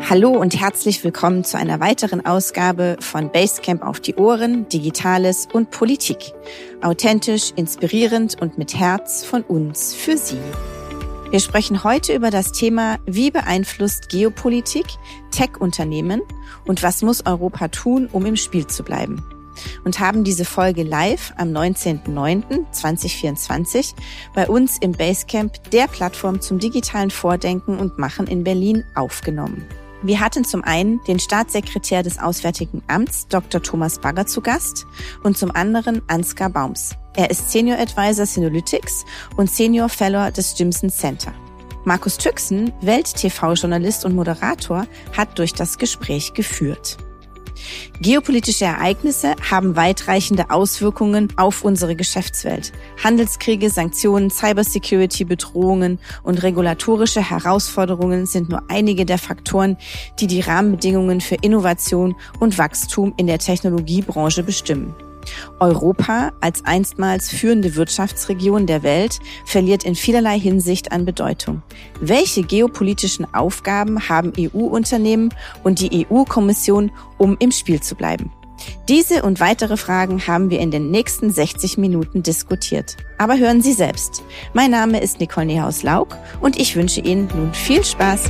Hallo und herzlich willkommen zu einer weiteren Ausgabe von Basecamp auf die Ohren, Digitales und Politik. Authentisch, inspirierend und mit Herz von uns für Sie. Wir sprechen heute über das Thema, wie beeinflusst Geopolitik Tech-Unternehmen und was muss Europa tun, um im Spiel zu bleiben. Und haben diese Folge live am 19.09.2024 bei uns im Basecamp, der Plattform zum digitalen Vordenken und Machen in Berlin, aufgenommen. Wir hatten zum einen den Staatssekretär des Auswärtigen Amts, Dr. Thomas Bagger, zu Gast und zum anderen Ansgar Baums. Er ist Senior Advisor Synolytics und Senior Fellow des Stimson Center. Markus Tüxen, Welt-TV-Journalist und Moderator, hat durch das Gespräch geführt. Geopolitische Ereignisse haben weitreichende Auswirkungen auf unsere Geschäftswelt. Handelskriege, Sanktionen, Cybersecurity-Bedrohungen und regulatorische Herausforderungen sind nur einige der Faktoren, die die Rahmenbedingungen für Innovation und Wachstum in der Technologiebranche bestimmen. Europa als einstmals führende Wirtschaftsregion der Welt verliert in vielerlei Hinsicht an Bedeutung. Welche geopolitischen Aufgaben haben EU-Unternehmen und die EU-Kommission, um im Spiel zu bleiben? Diese und weitere Fragen haben wir in den nächsten 60 Minuten diskutiert. Aber hören Sie selbst. Mein Name ist Nicole Niehaus-Lauk und ich wünsche Ihnen nun viel Spaß.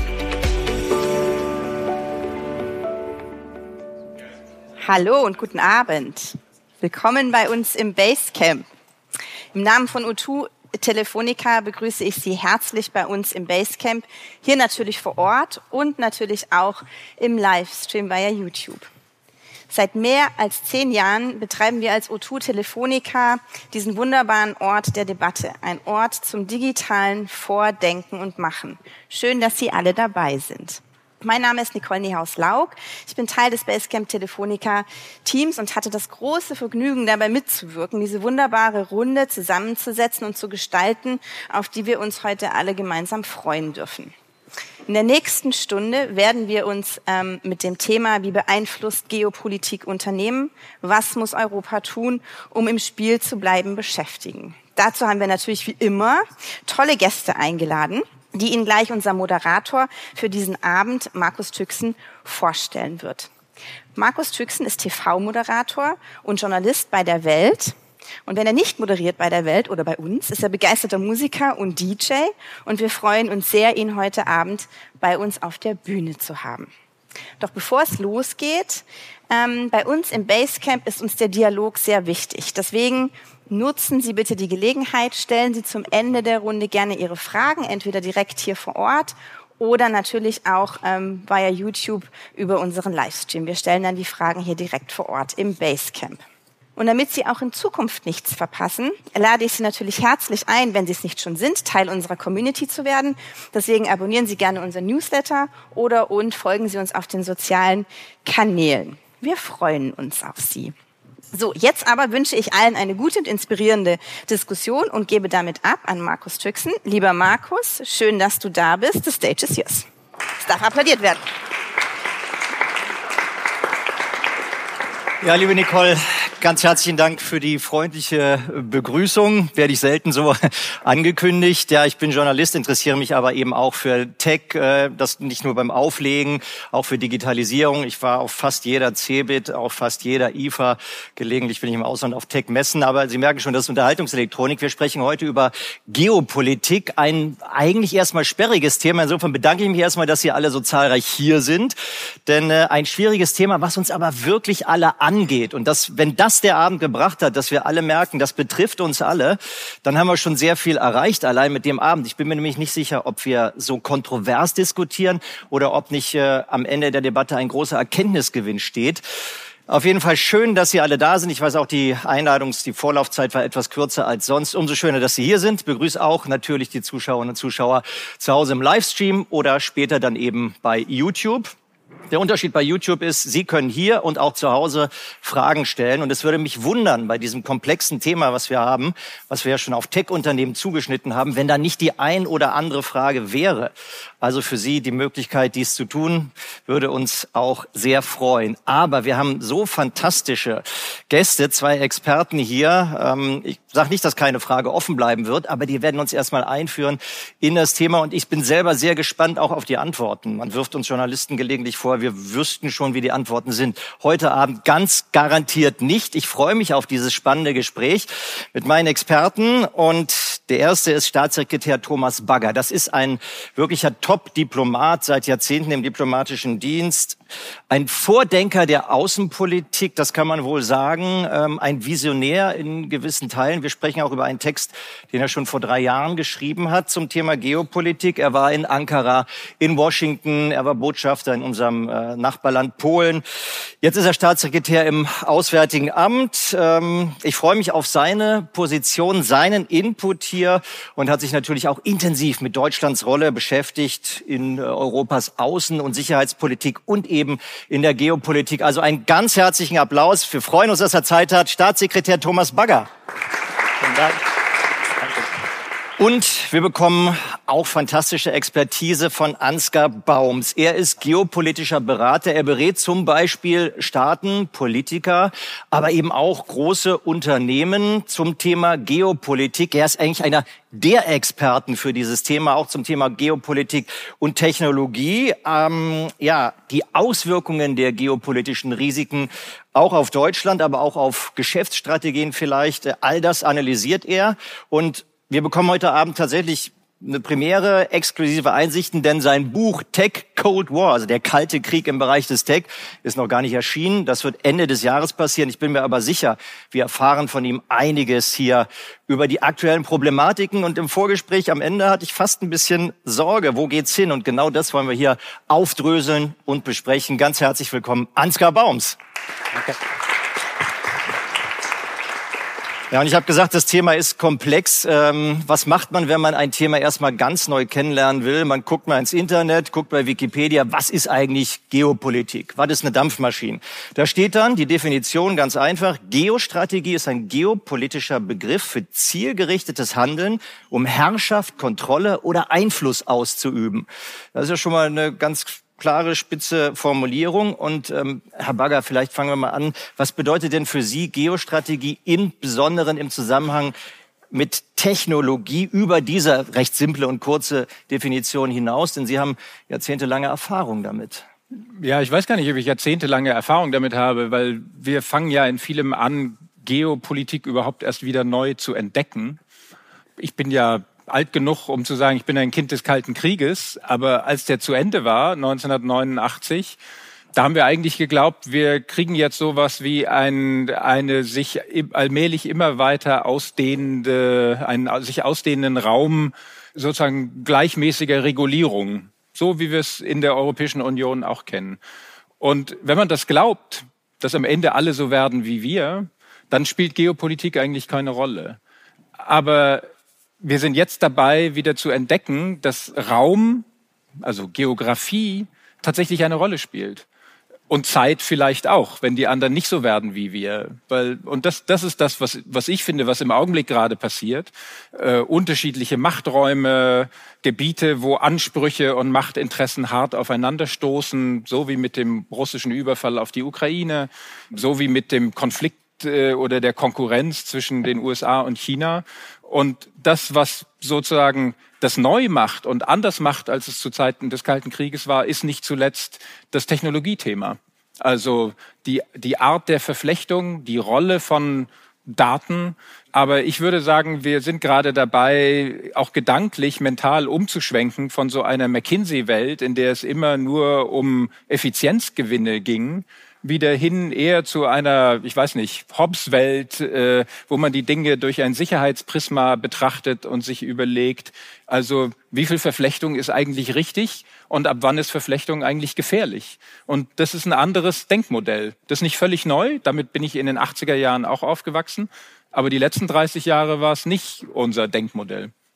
Hallo und guten Abend. Willkommen bei uns im Basecamp. Im Namen von O2 Telefonica begrüße ich Sie herzlich bei uns im Basecamp, hier natürlich vor Ort und natürlich auch im Livestream via YouTube. Seit mehr als 10 Jahren betreiben wir als O2 Telefonica diesen wunderbaren Ort der Debatte, ein Ort zum digitalen Vordenken und Machen. Schön, dass Sie alle dabei sind. Mein Name ist Nicole Niehaus-Lauk. Ich bin Teil des Basecamp Telefonica Teams und hatte das große Vergnügen, dabei mitzuwirken, diese wunderbare Runde zusammenzusetzen und zu gestalten, auf die wir uns heute alle gemeinsam freuen dürfen. In der nächsten Stunde werden wir uns mit dem Thema, wie beeinflusst Geopolitik Unternehmen, was muss Europa tun, um im Spiel zu bleiben, beschäftigen. Dazu haben wir natürlich wie immer tolle Gäste eingeladen, die Ihnen gleich unser Moderator für diesen Abend, Markus Tüxen, vorstellen wird. Markus Tüxen ist TV-Moderator und Journalist bei der Welt. Und wenn er nicht moderiert bei der Welt oder bei uns, ist er begeisterter Musiker und DJ. Und wir freuen uns sehr, ihn heute Abend bei uns auf der Bühne zu haben. Doch bevor es losgeht, bei uns im Basecamp ist uns der Dialog sehr wichtig. Deswegen nutzen Sie bitte die Gelegenheit, stellen Sie zum Ende der Runde gerne Ihre Fragen, entweder direkt hier vor Ort oder natürlich auch via YouTube über unseren Livestream. Wir stellen dann die Fragen hier direkt vor Ort im Basecamp. Und damit Sie auch in Zukunft nichts verpassen, lade ich Sie natürlich herzlich ein, wenn Sie es nicht schon sind, Teil unserer Community zu werden. Deswegen abonnieren Sie gerne unseren Newsletter und folgen Sie uns auf den sozialen Kanälen. Wir freuen uns auf Sie. So, jetzt aber wünsche ich allen eine gute und inspirierende Diskussion und gebe damit ab an Markus Tüxen. Lieber Markus, schön, dass du da bist. The stage is yours. Es darf applaudiert werden. Ja, liebe Nicole, ganz herzlichen Dank für die freundliche Begrüßung. Werde ich selten so angekündigt. Ja, ich bin Journalist, interessiere mich aber eben auch für Tech, das nicht nur beim Auflegen, auch für Digitalisierung. Ich war auf fast jeder CeBIT, auf fast jeder IFA. Gelegentlich bin ich im Ausland auf Tech-Messen, aber Sie merken schon, das ist Unterhaltungselektronik. Wir sprechen heute über Geopolitik, ein eigentlich erstmal sperriges Thema. Insofern bedanke ich mich erstmal, dass Sie alle so zahlreich hier sind. Denn ein schwieriges Thema, was uns aber wirklich alle angeht. Und wenn das der Abend gebracht hat, dass wir alle merken, das betrifft uns alle, dann haben wir schon sehr viel erreicht, allein mit dem Abend. Ich bin mir nämlich nicht sicher, ob wir so kontrovers diskutieren oder ob nicht am Ende der Debatte ein großer Erkenntnisgewinn steht. Auf jeden Fall schön, dass Sie alle da sind. Ich weiß auch, die Vorlaufzeit war etwas kürzer als sonst. Umso schöner, dass Sie hier sind. Ich begrüße auch natürlich die Zuschauerinnen und Zuschauer zu Hause im Livestream oder später dann eben bei YouTube. Der Unterschied bei YouTube ist, Sie können hier und auch zu Hause Fragen stellen. Und es würde mich wundern bei diesem komplexen Thema, was wir haben, was wir ja schon auf Tech-Unternehmen zugeschnitten haben, wenn da nicht die ein oder andere Frage wäre. Also für Sie die Möglichkeit, dies zu tun, würde uns auch sehr freuen. Aber wir haben so fantastische Gäste, 2 Experten hier. Ich sage nicht, dass keine Frage offen bleiben wird, aber die werden uns erstmal einführen in das Thema. Und ich bin selber sehr gespannt auch auf die Antworten. Man wirft uns Journalisten gelegentlich vor, wir wüssten schon, wie die Antworten sind. Heute Abend ganz garantiert nicht. Ich freue mich auf dieses spannende Gespräch mit meinen Experten. Und der erste ist Staatssekretär Thomas Bagger. Das ist ein wirklicher Top-Diplomat, seit Jahrzehnten im diplomatischen Dienst. Ein Vordenker der Außenpolitik, das kann man wohl sagen. Ein Visionär in gewissen Teilen. Wir sprechen auch über einen Text, den er schon vor 3 Jahren geschrieben hat zum Thema Geopolitik. Er war in Ankara, in Washington, er war Botschafter in unserem Nachbarland Polen. Jetzt ist er Staatssekretär im Auswärtigen Amt. Ich freue mich auf seine Position, seinen Input hier und hat sich natürlich auch intensiv mit Deutschlands Rolle beschäftigt in Europas Außen- und Sicherheitspolitik und eben in der Geopolitik. Also einen ganz herzlichen Applaus. Wir freuen uns, dass er Zeit hat. Staatssekretär Thomas Bagger. Vielen Dank. Und wir bekommen auch fantastische Expertise von Ansgar Baums. Er ist geopolitischer Berater. Er berät zum Beispiel Staaten, Politiker, aber eben auch große Unternehmen zum Thema Geopolitik. Er ist eigentlich einer der Experten für dieses Thema, auch zum Thema Geopolitik und Technologie. Die Auswirkungen der geopolitischen Risiken auch auf Deutschland, aber auch auf Geschäftsstrategien vielleicht. All das analysiert er und wir bekommen heute Abend tatsächlich eine Premiere, exklusive Einsichten, denn sein Buch Tech Cold War, also der kalte Krieg im Bereich des Tech, ist noch gar nicht erschienen. Das wird Ende des Jahres passieren. Ich bin mir aber sicher, wir erfahren von ihm einiges hier über die aktuellen Problematiken. Und im Vorgespräch am Ende hatte ich fast ein bisschen Sorge, wo geht's hin? Und genau das wollen wir hier aufdröseln und besprechen. Ganz herzlich willkommen, Ansgar Baums. Danke. Ja, und ich habe gesagt, das Thema ist komplex. Was macht man, wenn man ein Thema erstmal ganz neu kennenlernen will? Man guckt mal ins Internet, guckt bei Wikipedia, was ist eigentlich Geopolitik? Was ist eine Dampfmaschine? Da steht dann die Definition ganz einfach. Geostrategie ist ein geopolitischer Begriff für zielgerichtetes Handeln, um Herrschaft, Kontrolle oder Einfluss auszuüben. Das ist ja schon mal eine ganz klare, spitze Formulierung. Und Herr Bagger, vielleicht fangen wir mal an. Was bedeutet denn für Sie Geostrategie im Besonderen im Zusammenhang mit Technologie über diese recht simple und kurze Definition hinaus? Denn Sie haben jahrzehntelange Erfahrung damit. Ja, ich weiß gar nicht, ob ich jahrzehntelange Erfahrung damit habe, weil wir fangen ja in vielem an, Geopolitik überhaupt erst wieder neu zu entdecken. Ich bin ja alt genug, um zu sagen, ich bin ein Kind des Kalten Krieges. Aber als der zu Ende war, 1989, da haben wir eigentlich geglaubt, wir kriegen jetzt sowas wie eine sich allmählich immer weiter einen sich ausdehnenden Raum sozusagen gleichmäßiger Regulierung. So wie wir es in der Europäischen Union auch kennen. Und wenn man das glaubt, dass am Ende alle so werden wie wir, dann spielt Geopolitik eigentlich keine Rolle. Aber wir sind jetzt dabei, wieder zu entdecken, dass Raum, also Geografie, tatsächlich eine Rolle spielt. Und Zeit vielleicht auch, wenn die anderen nicht so werden wie wir. Und das ist das, was ich finde, was im Augenblick gerade passiert. Unterschiedliche Machträume, Gebiete, wo Ansprüche und Machtinteressen hart aufeinanderstoßen, so wie mit dem russischen Überfall auf die Ukraine, so wie mit dem Konflikt oder der Konkurrenz zwischen den USA und China. Und das, was sozusagen das neu macht und anders macht, als es zu Zeiten des Kalten Krieges war, ist nicht zuletzt das Technologiethema. Also die Art der Verflechtung, die Rolle von Daten. Aber ich würde sagen, wir sind gerade dabei, auch gedanklich, mental umzuschwenken von so einer McKinsey-Welt, in der es immer nur um Effizienzgewinne ging, wieder hin eher zu einer, ich weiß nicht, Hobbes-Welt, wo man die Dinge durch ein Sicherheitsprisma betrachtet und sich überlegt, also wie viel Verflechtung ist eigentlich richtig und ab wann ist Verflechtung eigentlich gefährlich? Und das ist ein anderes Denkmodell. Das ist nicht völlig neu, damit bin ich in den 80er Jahren auch aufgewachsen, aber die letzten 30 Jahre war es nicht unser Denkmodell.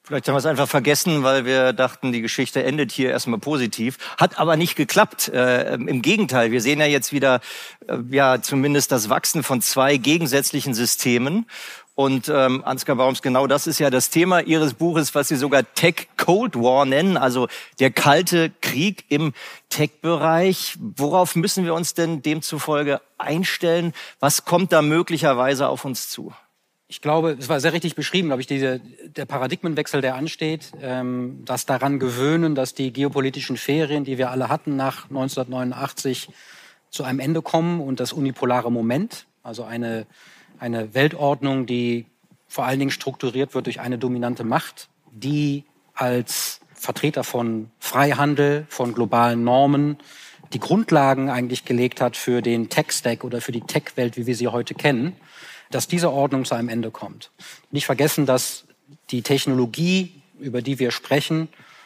Vielleicht haben wir es einfach vergessen, weil wir dachten, die Geschichte endet hier erstmal positiv. Hat aber nicht geklappt. Im Gegenteil, wir sehen ja jetzt wieder zumindest das Wachsen von zwei gegensätzlichen Systemen. Und Ansgar Baums, genau das ist ja das Thema Ihres Buches, was Sie sogar Tech Cold War nennen, also der kalte Krieg im Tech-Bereich. Worauf müssen wir uns denn demzufolge einstellen? Was kommt da möglicherweise auf uns zu? Ich glaube, es war sehr richtig beschrieben, glaube ich, der Paradigmenwechsel, der ansteht, das daran gewöhnen, dass die geopolitischen Ferien, die wir alle hatten nach 1989, zu einem Ende kommen und das unipolare Moment, also eine Weltordnung, die vor allen Dingen strukturiert wird durch eine dominante Macht, die als Vertreter von Freihandel, von globalen Normen die Grundlagen eigentlich gelegt hat für den Tech-Stack oder für die Tech-Welt, wie wir sie heute kennen, dass diese Ordnung zu einem Ende kommt. Nicht vergessen, dass die Technologie, über die wir sprechen,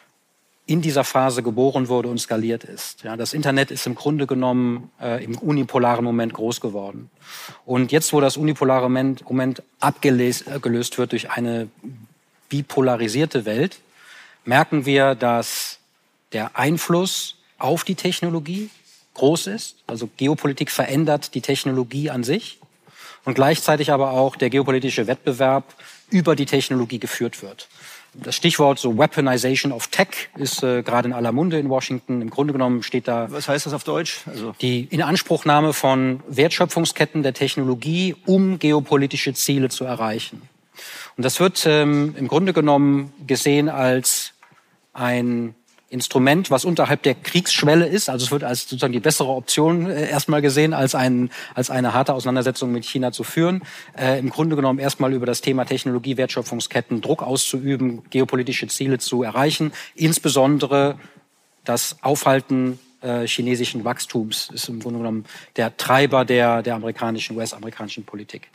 in dieser Phase geboren wurde und skaliert ist. Ja, das Internet ist im Grunde genommen im unipolaren Moment groß geworden. Und jetzt, wo das unipolare Moment abgelöst wird durch eine bipolarisierte Welt, merken wir, dass der Einfluss auf die Technologie groß ist. Also Geopolitik verändert die Technologie an sich. Und gleichzeitig aber auch der geopolitische Wettbewerb über die Technologie geführt wird. Das Stichwort so Weaponization of Tech ist gerade in aller Munde in Washington. Im Grunde genommen steht da... Was heißt das auf Deutsch? Die Inanspruchnahme von Wertschöpfungsketten der Technologie, um geopolitische Ziele zu erreichen. Und das wird im Grunde genommen gesehen als ein Instrument, was unterhalb der Kriegsschwelle ist. Also es wird als sozusagen die bessere Option erstmal gesehen, als eine harte Auseinandersetzung mit China zu führen. Im Grunde genommen erstmal über das Thema Technologie, Wertschöpfungsketten Druck auszuüben, geopolitische Ziele zu erreichen. Insbesondere das Aufhalten chinesischen Wachstums ist im Grunde genommen der Treiber der US-amerikanischen Politik.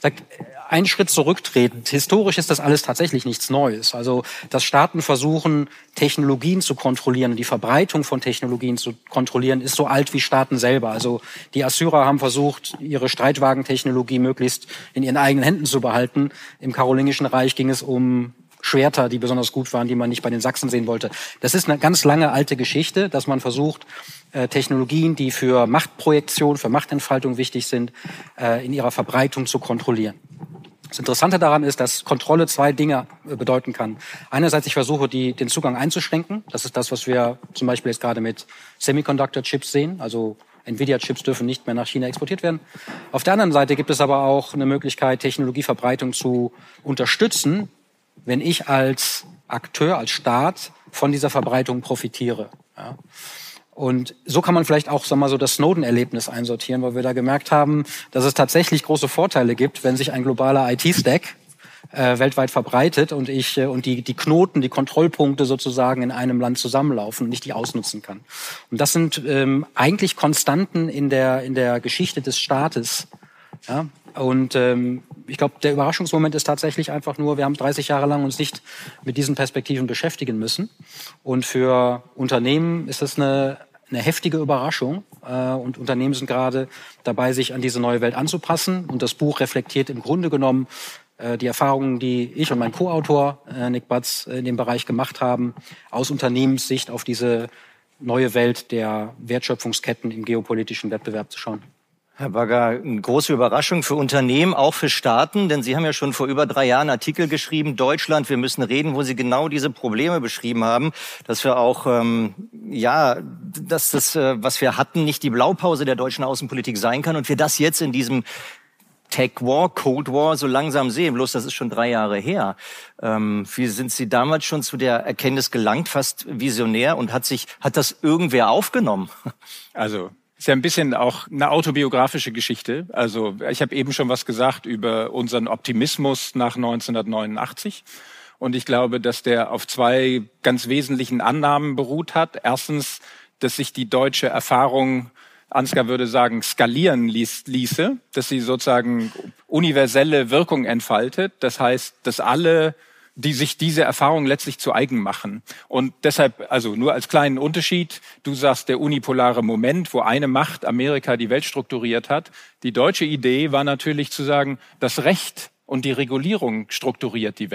Einen Schritt zurücktretend. Historisch ist das alles tatsächlich nichts Neues. Also, dass Staaten versuchen, Technologien zu kontrollieren, die Verbreitung von Technologien zu kontrollieren, ist so alt wie Staaten selber. Also, die Assyrer haben versucht, ihre Streitwagentechnologie möglichst in ihren eigenen Händen zu behalten. Im Karolingischen Reich ging es um Schwerter, die besonders gut waren, die man nicht bei den Sachsen sehen wollte. Das ist eine ganz lange alte Geschichte, dass man versucht, Technologien, die für Machtprojektion, für Machtentfaltung wichtig sind, in ihrer Verbreitung zu kontrollieren. Das Interessante daran ist, dass Kontrolle zwei Dinge bedeuten kann. Einerseits, ich versuche, den Zugang einzuschränken. Das ist das, was wir zum Beispiel jetzt gerade mit Semiconductor-Chips sehen. Also Nvidia-Chips dürfen nicht mehr nach China exportiert werden. Auf der anderen Seite gibt es aber auch eine Möglichkeit, Technologieverbreitung zu unterstützen, wenn ich als Akteur, als Staat von dieser Verbreitung profitiere. Ja. Und so kann man vielleicht auch, sagen wir mal, so das Snowden-Erlebnis einsortieren, weil wir da gemerkt haben, dass es tatsächlich große Vorteile gibt, wenn sich ein globaler IT-Stack weltweit verbreitet und die Knoten, die Kontrollpunkte sozusagen in einem Land zusammenlaufen und ich die ausnutzen kann. Und das sind eigentlich Konstanten in der Geschichte des Staates. Ja. Und ich glaube, der Überraschungsmoment ist tatsächlich einfach nur, wir haben 30 Jahre lang uns nicht mit diesen Perspektiven beschäftigen müssen. Und für Unternehmen ist das eine heftige Überraschung. Und Unternehmen sind gerade dabei, sich an diese neue Welt anzupassen. Und das Buch reflektiert im Grunde genommen die Erfahrungen, die ich und mein Co-Autor Nick Batz in dem Bereich gemacht haben, aus Unternehmenssicht auf diese neue Welt der Wertschöpfungsketten im geopolitischen Wettbewerb zu schauen. Herr Bagger, eine große Überraschung für Unternehmen, auch für Staaten, denn Sie haben ja schon vor über 3 Jahren Artikel geschrieben, Deutschland, wir müssen reden, wo Sie genau diese Probleme beschrieben haben, dass wir auch, dass das, was wir hatten, nicht die Blaupause der deutschen Außenpolitik sein kann und wir das jetzt in diesem Tech War, Cold War so langsam sehen. Bloß das ist schon 3 Jahre her. Wie sind Sie damals schon zu der Erkenntnis gelangt, fast visionär, und hat das irgendwer aufgenommen? Also ist ja ein bisschen auch eine autobiografische Geschichte. Also ich habe eben schon was gesagt über unseren Optimismus nach 1989. Und ich glaube, dass der auf 2 ganz wesentlichen Annahmen beruht hat. Erstens, dass sich die deutsche Erfahrung, Ansgar würde sagen, skalieren ließe, dass sie sozusagen universelle Wirkung entfaltet. Das heißt, dass alle, die sich diese Erfahrung letztlich zu eigen machen. Und deshalb, also nur als kleinen Unterschied, du sagst der unipolare Moment, wo eine Macht, Amerika, die Welt strukturiert hat. Die deutsche Idee war natürlich zu sagen, das Recht und die Regulierung strukturiert die Welt.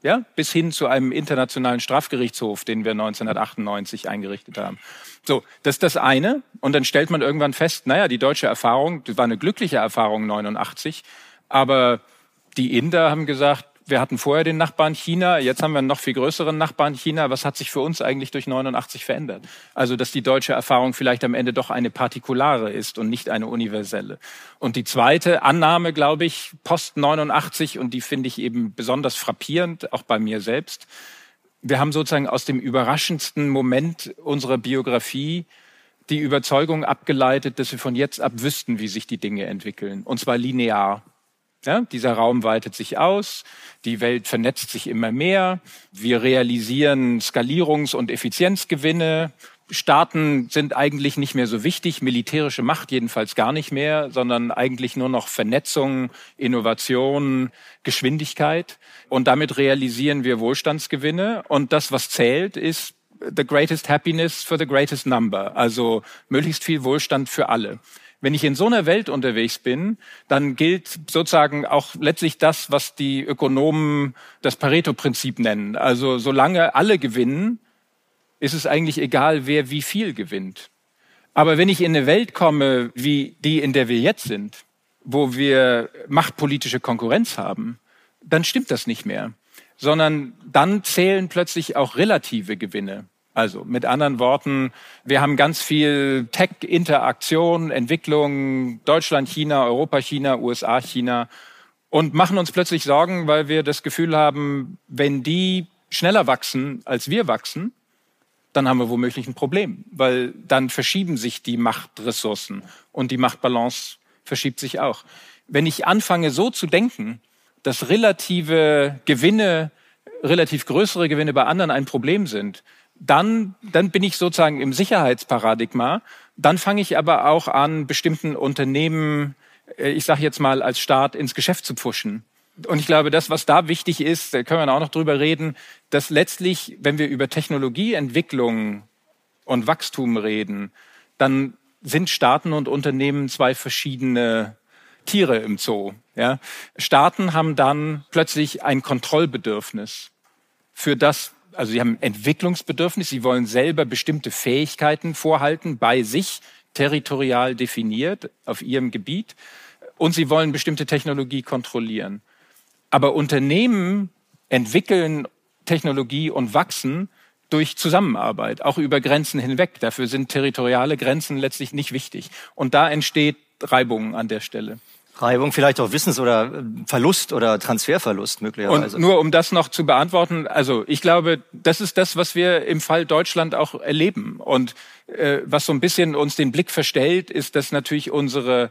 Ja, bis hin zu einem internationalen Strafgerichtshof, den wir 1998 eingerichtet haben. So, das ist das eine. Und dann stellt man irgendwann fest, naja, die deutsche Erfahrung, das war eine glückliche Erfahrung 89, aber die Inder haben gesagt, wir hatten vorher den Nachbarn China, jetzt haben wir einen noch viel größeren Nachbarn China. Was hat sich für uns eigentlich durch 89 verändert? Also, dass die deutsche Erfahrung vielleicht am Ende doch eine partikulare ist und nicht eine universelle. Und die zweite Annahme, glaube ich, post 89, und die finde ich eben besonders frappierend, auch bei mir selbst. Wir haben sozusagen aus dem überraschendsten Moment unserer Biografie die Überzeugung abgeleitet, dass wir von jetzt ab wüssten, wie sich die Dinge entwickeln. Und zwar linear. Ja, dieser Raum weitet sich aus, die Welt vernetzt sich immer mehr, wir realisieren Skalierungs- und Effizienzgewinne, Staaten sind eigentlich nicht mehr so wichtig, militärische Macht jedenfalls gar nicht mehr, sondern eigentlich nur noch Vernetzung, Innovation, Geschwindigkeit. Und damit realisieren wir Wohlstandsgewinne. Und das, was zählt, ist the greatest happiness for the greatest number, also möglichst viel Wohlstand für alle. Wenn ich in so einer Welt unterwegs bin, dann gilt sozusagen auch letztlich das, was die Ökonomen das Pareto-Prinzip nennen. Also solange alle gewinnen, ist es eigentlich egal, wer wie viel gewinnt. Aber wenn ich in eine Welt komme, wie die, in der wir jetzt sind, wo wir machtpolitische Konkurrenz haben, dann stimmt das nicht mehr. Sondern dann zählen plötzlich auch relative Gewinne. Also mit anderen Worten, wir haben ganz viel Tech-Interaktion, Entwicklung, Deutschland, China, Europa, China, USA, China und machen uns plötzlich Sorgen, weil wir das Gefühl haben, wenn die schneller wachsen, als wir wachsen, dann haben wir womöglich ein Problem, weil dann verschieben sich die Machtressourcen und die Machtbalance verschiebt sich auch. Wenn ich anfange so zu denken, dass relative Gewinne, relativ größere Gewinne bei anderen ein Problem sind, dann bin ich sozusagen im Sicherheitsparadigma. Dann fange ich aber auch an, bestimmten Unternehmen, ich sage jetzt mal als Staat, ins Geschäft zu pfuschen. Und ich glaube, das, was da wichtig ist, da können wir auch noch drüber reden, dass letztlich, wenn wir über Technologieentwicklung und Wachstum reden, dann sind Staaten und Unternehmen zwei verschiedene Tiere im Zoo. Ja? Staaten haben dann plötzlich ein Kontrollbedürfnis für das. Also sie haben ein Entwicklungsbedürfnis, sie wollen selber bestimmte Fähigkeiten vorhalten, bei sich territorial definiert, auf ihrem Gebiet, und sie wollen bestimmte Technologie kontrollieren. Aber Unternehmen entwickeln Technologie und wachsen durch Zusammenarbeit, auch über Grenzen hinweg. Dafür sind territoriale Grenzen letztlich nicht wichtig. Und da entsteht Reibung an der Stelle. Reibung, vielleicht auch Wissens- oder Verlust oder Transferverlust möglicherweise. Und nur um das noch zu beantworten, also ich glaube, das ist das, was wir im Fall Deutschland auch erleben. Und was so ein bisschen uns den Blick verstellt, ist, dass natürlich unser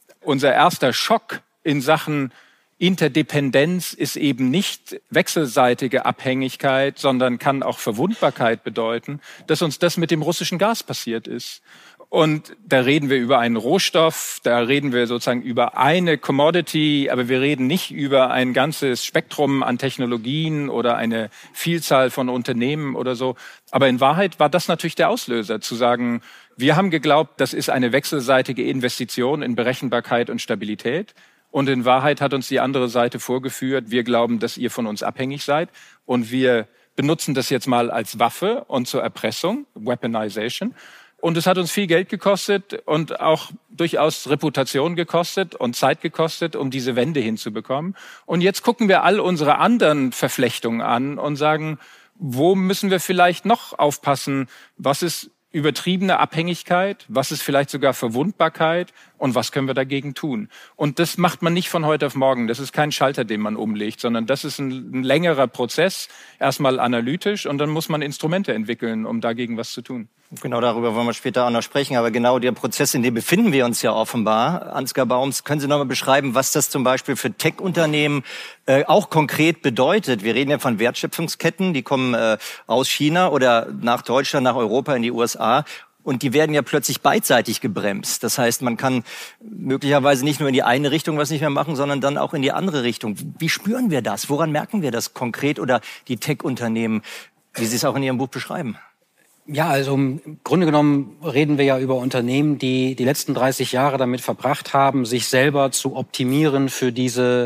erster Schock in Sachen Interdependenz ist eben nicht wechselseitige Abhängigkeit, sondern kann auch Verwundbarkeit bedeuten, dass uns das mit dem russischen Gas passiert ist. Und da reden wir über einen Rohstoff, da reden wir sozusagen über eine Commodity, aber wir reden nicht über ein ganzes Spektrum an Technologien oder eine Vielzahl von Unternehmen oder so. Aber in Wahrheit war das natürlich der Auslöser, zu sagen, wir haben geglaubt, das ist eine wechselseitige Investition in Berechenbarkeit und Stabilität. Und in Wahrheit hat uns die andere Seite vorgeführt, wir glauben, dass ihr von uns abhängig seid. Und wir benutzen das jetzt mal als Waffe und zur Erpressung, Weaponization. Und es hat uns viel Geld gekostet und auch durchaus Reputation gekostet und Zeit gekostet, um diese Wende hinzubekommen. Und jetzt gucken wir all unsere anderen Verflechtungen an und sagen, wo müssen wir vielleicht noch aufpassen? Was ist übertriebene Abhängigkeit? Was ist vielleicht sogar Verwundbarkeit? Und was können wir dagegen tun? Und das macht man nicht von heute auf morgen. Das ist kein Schalter, den man umlegt, sondern das ist ein längerer Prozess, erstmal analytisch, und dann muss man Instrumente entwickeln, um dagegen was zu tun. Genau, darüber wollen wir später auch noch sprechen. Aber genau der Prozess, in dem befinden wir uns ja offenbar. Ansgar Baums, können Sie noch mal beschreiben, was das zum Beispiel für Tech-Unternehmen auch konkret bedeutet? Wir reden ja von Wertschöpfungsketten, die kommen aus China oder nach Deutschland, nach Europa, in die USA. Und die werden ja plötzlich beidseitig gebremst. Das heißt, man kann möglicherweise nicht nur in die eine Richtung was nicht mehr machen, sondern dann auch in die andere Richtung. Wie spüren wir das? Woran merken wir das konkret? Oder die Tech-Unternehmen, wie Sie es auch in Ihrem Buch beschreiben? Ja, also im Grunde genommen reden wir ja über Unternehmen, die letzten 30 Jahre damit verbracht haben, sich selber zu optimieren für diese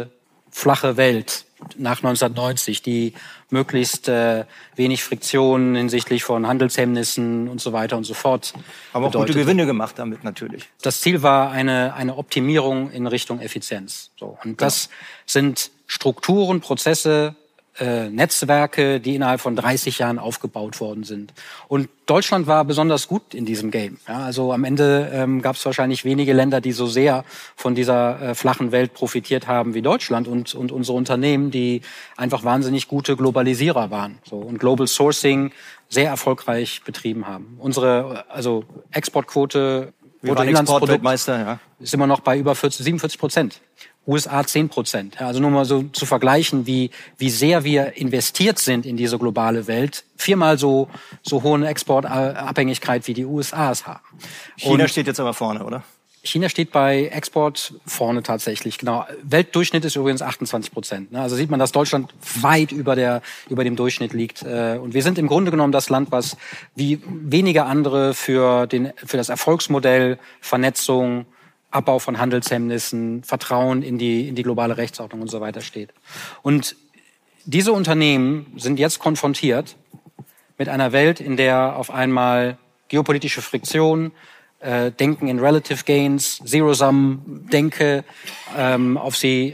flache Welt nach 1990, die möglichst wenig Friktion hinsichtlich von Handelshemmnissen und so weiter und so fort haben auch gute Gewinne gemacht damit natürlich. Das Ziel war eine Optimierung in Richtung Effizienz. So. Und das sind Strukturen, Prozesse, Netzwerke, die innerhalb von 30 Jahren aufgebaut worden sind. Und Deutschland war besonders gut in diesem Game. Ja, also am Ende gab es wahrscheinlich wenige Länder, die so sehr von dieser flachen Welt profitiert haben wie Deutschland und unsere Unternehmen, die einfach wahnsinnig gute Globalisierer waren, so, und Global Sourcing sehr erfolgreich betrieben haben. Unsere Exportquote, Exportweltmeister, ja, ist immer noch bei über 47%. USA 10%. Ja, also nur mal so zu vergleichen, wie sehr wir investiert sind in diese globale Welt. 4-mal so hohe Exportabhängigkeit wie die USA es haben. China steht jetzt aber vorne, oder? China steht bei Export vorne tatsächlich, genau. Weltdurchschnitt ist übrigens 28%. Also sieht man, dass Deutschland weit über dem Durchschnitt liegt. Und wir sind im Grunde genommen das Land, was wie wenige andere für das Erfolgsmodell Vernetzung, Abbau von Handelshemmnissen, Vertrauen in die globale Rechtsordnung und so weiter steht. Und diese Unternehmen sind jetzt konfrontiert mit einer Welt, in der auf einmal geopolitische Friktion, Denken in Relative Gains, Zero-Sum-Denke auf sie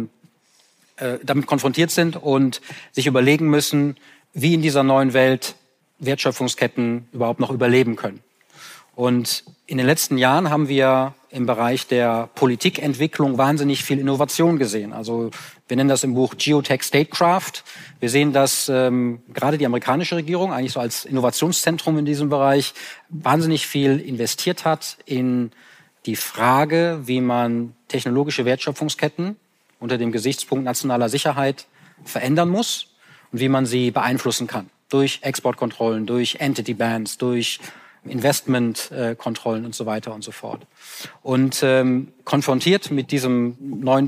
damit konfrontiert sind und sich überlegen müssen, wie in dieser neuen Welt Wertschöpfungsketten überhaupt noch überleben können. Und in den letzten Jahren haben wir im Bereich der Politikentwicklung wahnsinnig viel Innovation gesehen. Also wir nennen das im Buch Geotech Statecraft. Wir sehen, dass gerade die amerikanische Regierung eigentlich so als Innovationszentrum in diesem Bereich wahnsinnig viel investiert hat in die Frage, wie man technologische Wertschöpfungsketten unter dem Gesichtspunkt nationaler Sicherheit verändern muss und wie man sie beeinflussen kann. Durch Exportkontrollen, durch Entity-Bans, durch Investmentkontrollen und so weiter und so fort. Und konfrontiert mit diesem neuen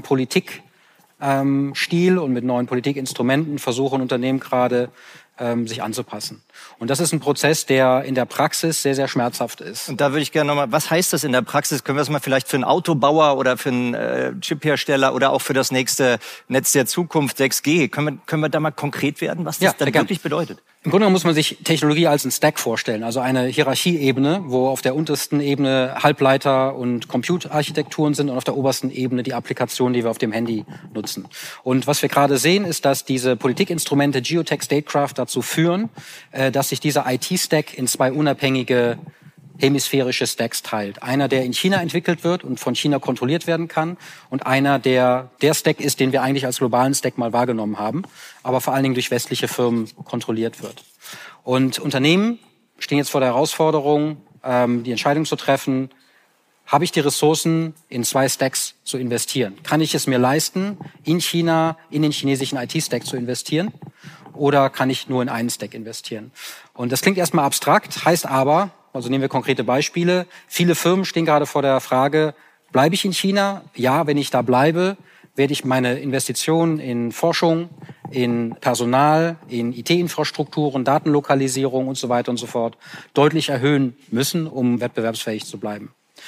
Politikstil und mit neuen Politikinstrumenten versuchen Unternehmen gerade, sich anzupassen. Und das ist ein Prozess, der in der Praxis sehr, sehr schmerzhaft ist. Und da würde ich gerne nochmal, was heißt das in der Praxis? Können wir das mal vielleicht für einen Autobauer oder für einen Chiphersteller oder auch für das nächste Netz der Zukunft 6G, können wir da mal konkret werden, was das dann wirklich bedeutet? Im Grunde muss man sich Technologie als einen Stack vorstellen, also eine Hierarchieebene, wo auf der untersten Ebene Halbleiter und Compute-Architekturen sind und auf der obersten Ebene die Applikationen, die wir auf dem Handy nutzen. Und was wir gerade sehen, ist, dass diese Politikinstrumente Geotech Statecraft dazu führen, dass sich dieser IT-Stack in 2 unabhängige hemisphärische Stacks teilt. Einer, der in China entwickelt wird und von China kontrolliert werden kann, und einer, der Stack ist, den wir eigentlich als globalen Stack mal wahrgenommen haben, aber vor allen Dingen durch westliche Firmen kontrolliert wird. Und Unternehmen stehen jetzt vor der Herausforderung, die Entscheidung zu treffen: Habe ich die Ressourcen, in 2 Stacks zu investieren? Kann ich es mir leisten, in China in den chinesischen IT-Stack zu investieren? Oder kann ich nur in einen Stack investieren? Und das klingt erstmal abstrakt, heißt aber, also nehmen wir konkrete Beispiele, viele Firmen stehen gerade vor der Frage: Bleibe ich in China? Ja, wenn ich da bleibe, werde ich meine Investitionen in Forschung, in Personal, in IT-Infrastrukturen, Datenlokalisierung und so weiter und so fort deutlich erhöhen müssen, um wettbewerbsfähig zu bleiben.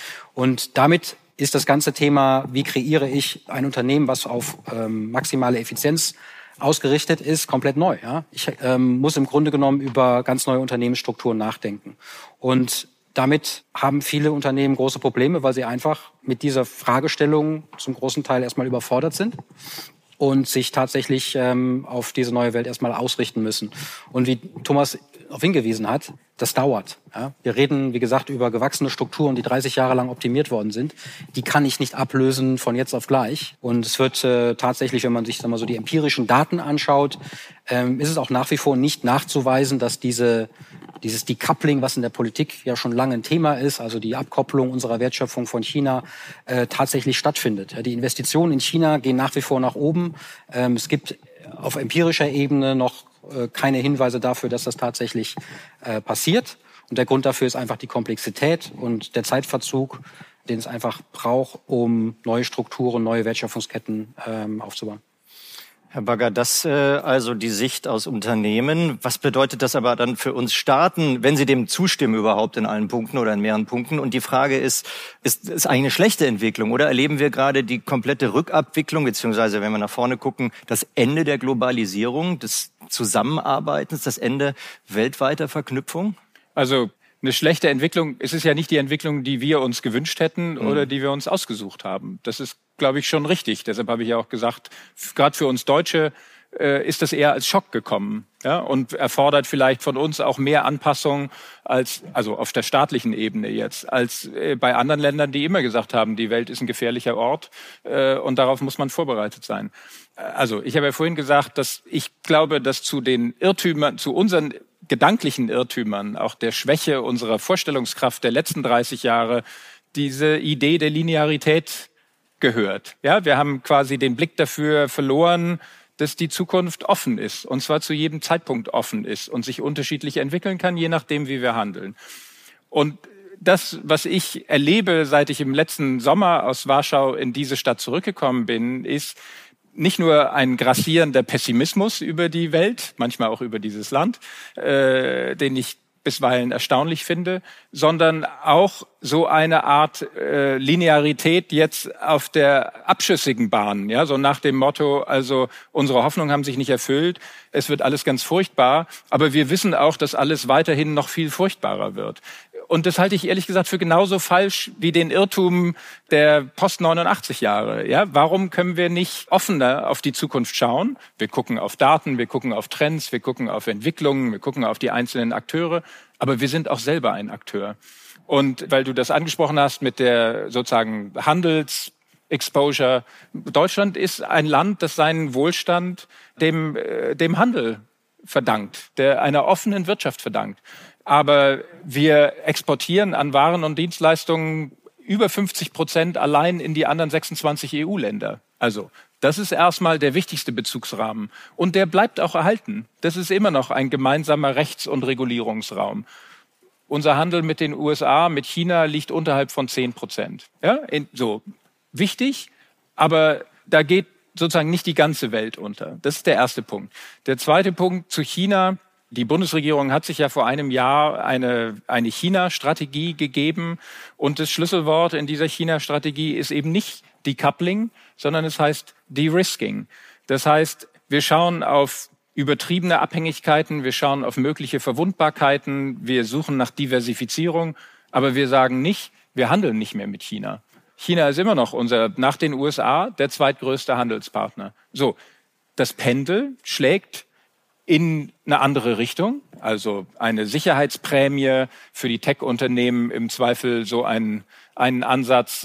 Und damit ist das ganze Thema, wie kreiere ich ein Unternehmen, was auf maximale Effizienz ausgerichtet ist, komplett neu. Ja? Ich muss im Grunde genommen über ganz neue Unternehmensstrukturen nachdenken. Und damit haben viele Unternehmen große Probleme, weil sie einfach mit dieser Fragestellung zum großen Teil erstmal überfordert sind und sich tatsächlich auf diese neue Welt erstmal ausrichten müssen. Und wie Thomas darauf hingewiesen hat, das dauert. Ja? Wir reden, wie gesagt, über gewachsene Strukturen, die 30 Jahre lang optimiert worden sind. Die kann ich nicht ablösen von jetzt auf gleich. Und es wird tatsächlich, wenn man sich so die empirischen Daten anschaut, ist es auch nach wie vor nicht nachzuweisen, dass dieses Decoupling, was in der Politik ja schon lange ein Thema ist, also die Abkopplung unserer Wertschöpfung von China, tatsächlich stattfindet. Die Investitionen in China gehen nach wie vor nach oben. Es gibt auf empirischer Ebene noch keine Hinweise dafür, dass das tatsächlich passiert. Und der Grund dafür ist einfach die Komplexität und der Zeitverzug, den es einfach braucht, um neue Strukturen, neue Wertschöpfungsketten aufzubauen. Herr Bagger, das also die Sicht aus Unternehmen. Was bedeutet das aber dann für uns Staaten, wenn Sie dem zustimmen überhaupt in allen Punkten oder in mehreren Punkten? Und die Frage ist eigentlich eine schlechte Entwicklung oder erleben wir gerade die komplette Rückabwicklung, beziehungsweise wenn wir nach vorne gucken, das Ende der Globalisierung, des Zusammenarbeitens, das Ende weltweiter Verknüpfung? Also eine schlechte Entwicklung, es ist ja nicht die Entwicklung, die wir uns gewünscht hätten oder die wir uns ausgesucht haben. Das ist, glaube ich, schon richtig. Deshalb habe ich ja auch gesagt, gerade für uns Deutsche ist das eher als Schock gekommen, ja, und erfordert vielleicht von uns auch mehr Anpassung also auf der staatlichen Ebene jetzt, als bei anderen Ländern, die immer gesagt haben, die Welt ist ein gefährlicher Ort und darauf muss man vorbereitet sein. Also ich habe ja vorhin gesagt, dass ich glaube, dass zu den Irrtümern, zu unseren gedanklichen Irrtümern, auch der Schwäche unserer Vorstellungskraft der letzten 30 Jahre, diese Idee der Linearität gehört. Ja, wir haben quasi den Blick dafür verloren, dass die Zukunft offen ist, und zwar zu jedem Zeitpunkt offen ist und sich unterschiedlich entwickeln kann, je nachdem, wie wir handeln. Und das, was ich erlebe, seit ich im letzten Sommer aus Warschau in diese Stadt zurückgekommen bin, ist nicht nur ein grassierender Pessimismus über die Welt, manchmal auch über dieses Land, den ich bisweilen erstaunlich finde, sondern auch so eine Art Linearität jetzt auf der abschüssigen Bahn, ja, so nach dem Motto, also unsere Hoffnungen haben sich nicht erfüllt, es wird alles ganz furchtbar, aber wir wissen auch, dass alles weiterhin noch viel furchtbarer wird. Und das halte ich ehrlich gesagt für genauso falsch wie den Irrtum der Post-89 Jahre. Ja, warum können wir nicht offener auf die Zukunft schauen? Wir gucken auf Daten, wir gucken auf Trends, wir gucken auf Entwicklungen, wir gucken auf die einzelnen Akteure, aber wir sind auch selber ein Akteur. Und weil du das angesprochen hast mit der sozusagen Handelsexposure, Deutschland ist ein Land, das seinen Wohlstand dem Handel verdankt, der einer offenen Wirtschaft verdankt. Aber wir exportieren an Waren und Dienstleistungen über 50% allein in die anderen 26 EU-Länder. Also das ist erstmal der wichtigste Bezugsrahmen. Und der bleibt auch erhalten. Das ist immer noch ein gemeinsamer Rechts- und Regulierungsraum. Unser Handel mit den USA, mit China liegt unterhalb von 10%. Ja, so wichtig, aber da geht sozusagen nicht die ganze Welt unter. Das ist der erste Punkt. Der zweite Punkt zu China. Die Bundesregierung hat sich ja vor einem Jahr eine China-Strategie gegeben. Und das Schlüsselwort in dieser China-Strategie ist eben nicht Decoupling, sondern es heißt De-Risking. Das heißt, wir schauen auf übertriebene Abhängigkeiten, wir schauen auf mögliche Verwundbarkeiten, wir suchen nach Diversifizierung, aber wir sagen nicht, wir handeln nicht mehr mit China. China ist immer noch nach den USA der zweitgrößte Handelspartner. So, das Pendel schlägt in eine andere Richtung, also eine Sicherheitsprämie für die Tech-Unternehmen, im Zweifel so einen Ansatz,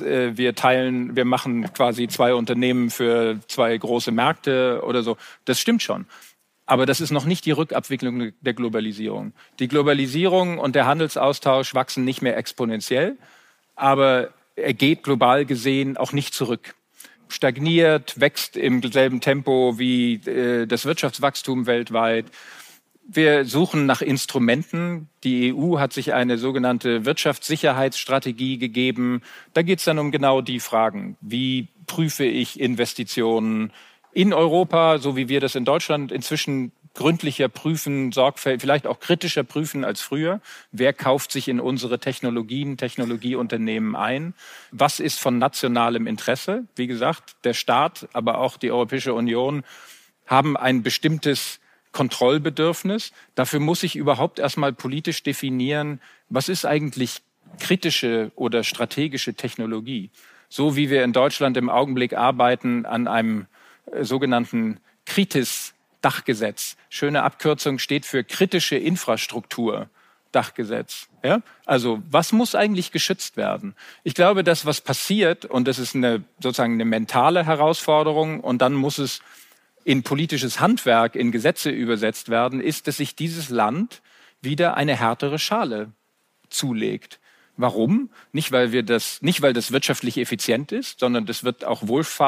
wir machen quasi 2 Unternehmen für 2 große Märkte oder so. Das stimmt schon. Aber das ist noch nicht die Rückabwicklung der Globalisierung. Die Globalisierung und der Handelsaustausch wachsen nicht mehr exponentiell, aber er geht global gesehen auch nicht zurück. Stagniert, wächst im selben Tempo wie das Wirtschaftswachstum weltweit. Wir suchen nach Instrumenten. Die EU hat sich eine sogenannte Wirtschaftssicherheitsstrategie gegeben. Da geht es dann um genau die Fragen. Wie prüfe ich Investitionen in Europa, so wie wir das in Deutschland inzwischen gründlicher prüfen, sorgfältig, vielleicht auch kritischer prüfen als früher. Wer kauft sich in unsere Technologieunternehmen ein? Was ist von nationalem Interesse? Wie gesagt, der Staat, aber auch die Europäische Union haben ein bestimmtes Kontrollbedürfnis. Dafür muss ich überhaupt erstmal politisch definieren, was ist eigentlich kritische oder strategische Technologie? So wie wir in Deutschland im Augenblick arbeiten an einem sogenannten KRITIS-Dachgesetz. Schöne Abkürzung, steht für kritische Infrastruktur. Dachgesetz. Ja? Also was muss eigentlich geschützt werden? Ich glaube, dass was passiert, und das ist sozusagen eine mentale Herausforderung, und dann muss es in politisches Handwerk, in Gesetze übersetzt werden, ist, dass sich dieses Land wieder eine härtere Schale zulegt. Warum? Nicht, weil das wirtschaftlich effizient ist, sondern das wird auch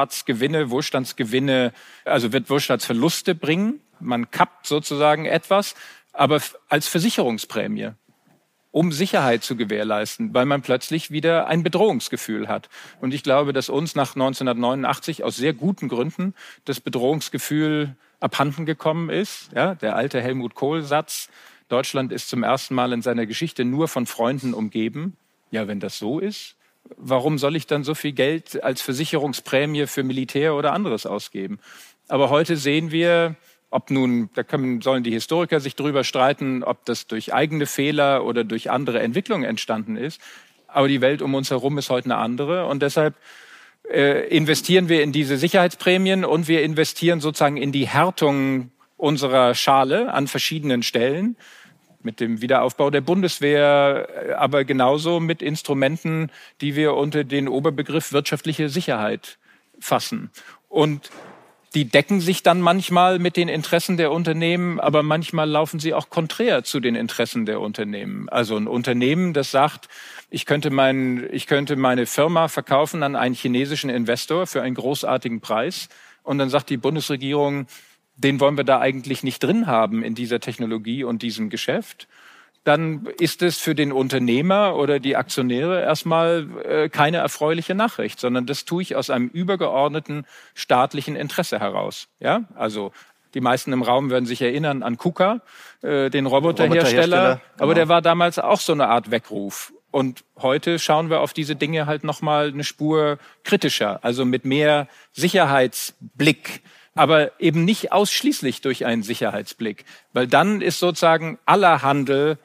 Wohlstandsgewinne, also wird Wohlstandsverluste bringen. Man kappt sozusagen etwas, aber als Versicherungsprämie. um Sicherheit zu gewährleisten, weil man plötzlich wieder ein Bedrohungsgefühl hat. Und ich glaube, dass uns nach 1989 aus sehr guten Gründen das Bedrohungsgefühl abhanden gekommen ist. Ja, der alte Helmut Kohl-Satz, Deutschland ist zum ersten Mal in seiner Geschichte nur von Freunden umgeben. Ja, wenn das so ist, warum soll ich dann so viel Geld als Versicherungsprämie für Militär oder anderes ausgeben? Aber heute sehen wir, ob nun, sollen die Historiker sich drüber streiten, ob das durch eigene Fehler oder durch andere Entwicklungen entstanden ist. Aber die Welt um uns herum ist heute eine andere. Und deshalb investieren wir in diese Sicherheitsprämien und wir investieren sozusagen in die Härtung unserer Schale an verschiedenen Stellen. Mit dem Wiederaufbau der Bundeswehr, aber genauso mit Instrumenten, die wir unter den Oberbegriff wirtschaftliche Sicherheit fassen. Und die decken sich dann manchmal mit den Interessen der Unternehmen, aber manchmal laufen sie auch konträr zu den Interessen der Unternehmen. Also ein Unternehmen, das sagt, ich könnte meine Firma verkaufen an einen chinesischen Investor für einen großartigen Preis. Und dann sagt die Bundesregierung, den wollen wir da eigentlich nicht drin haben in dieser Technologie und diesem Geschäft. Dann ist es für den Unternehmer oder die Aktionäre erstmal keine erfreuliche Nachricht, sondern das tue ich aus einem übergeordneten staatlichen Interesse heraus. Ja, also die meisten im Raum werden sich erinnern an KUKA, den Roboterhersteller, genau. Aber der war damals auch so eine Art Weckruf. Und heute schauen wir auf diese Dinge halt nochmal eine Spur kritischer, also mit mehr Sicherheitsblick. Aber eben nicht ausschließlich durch einen Sicherheitsblick, weil dann ist sozusagen aller Handel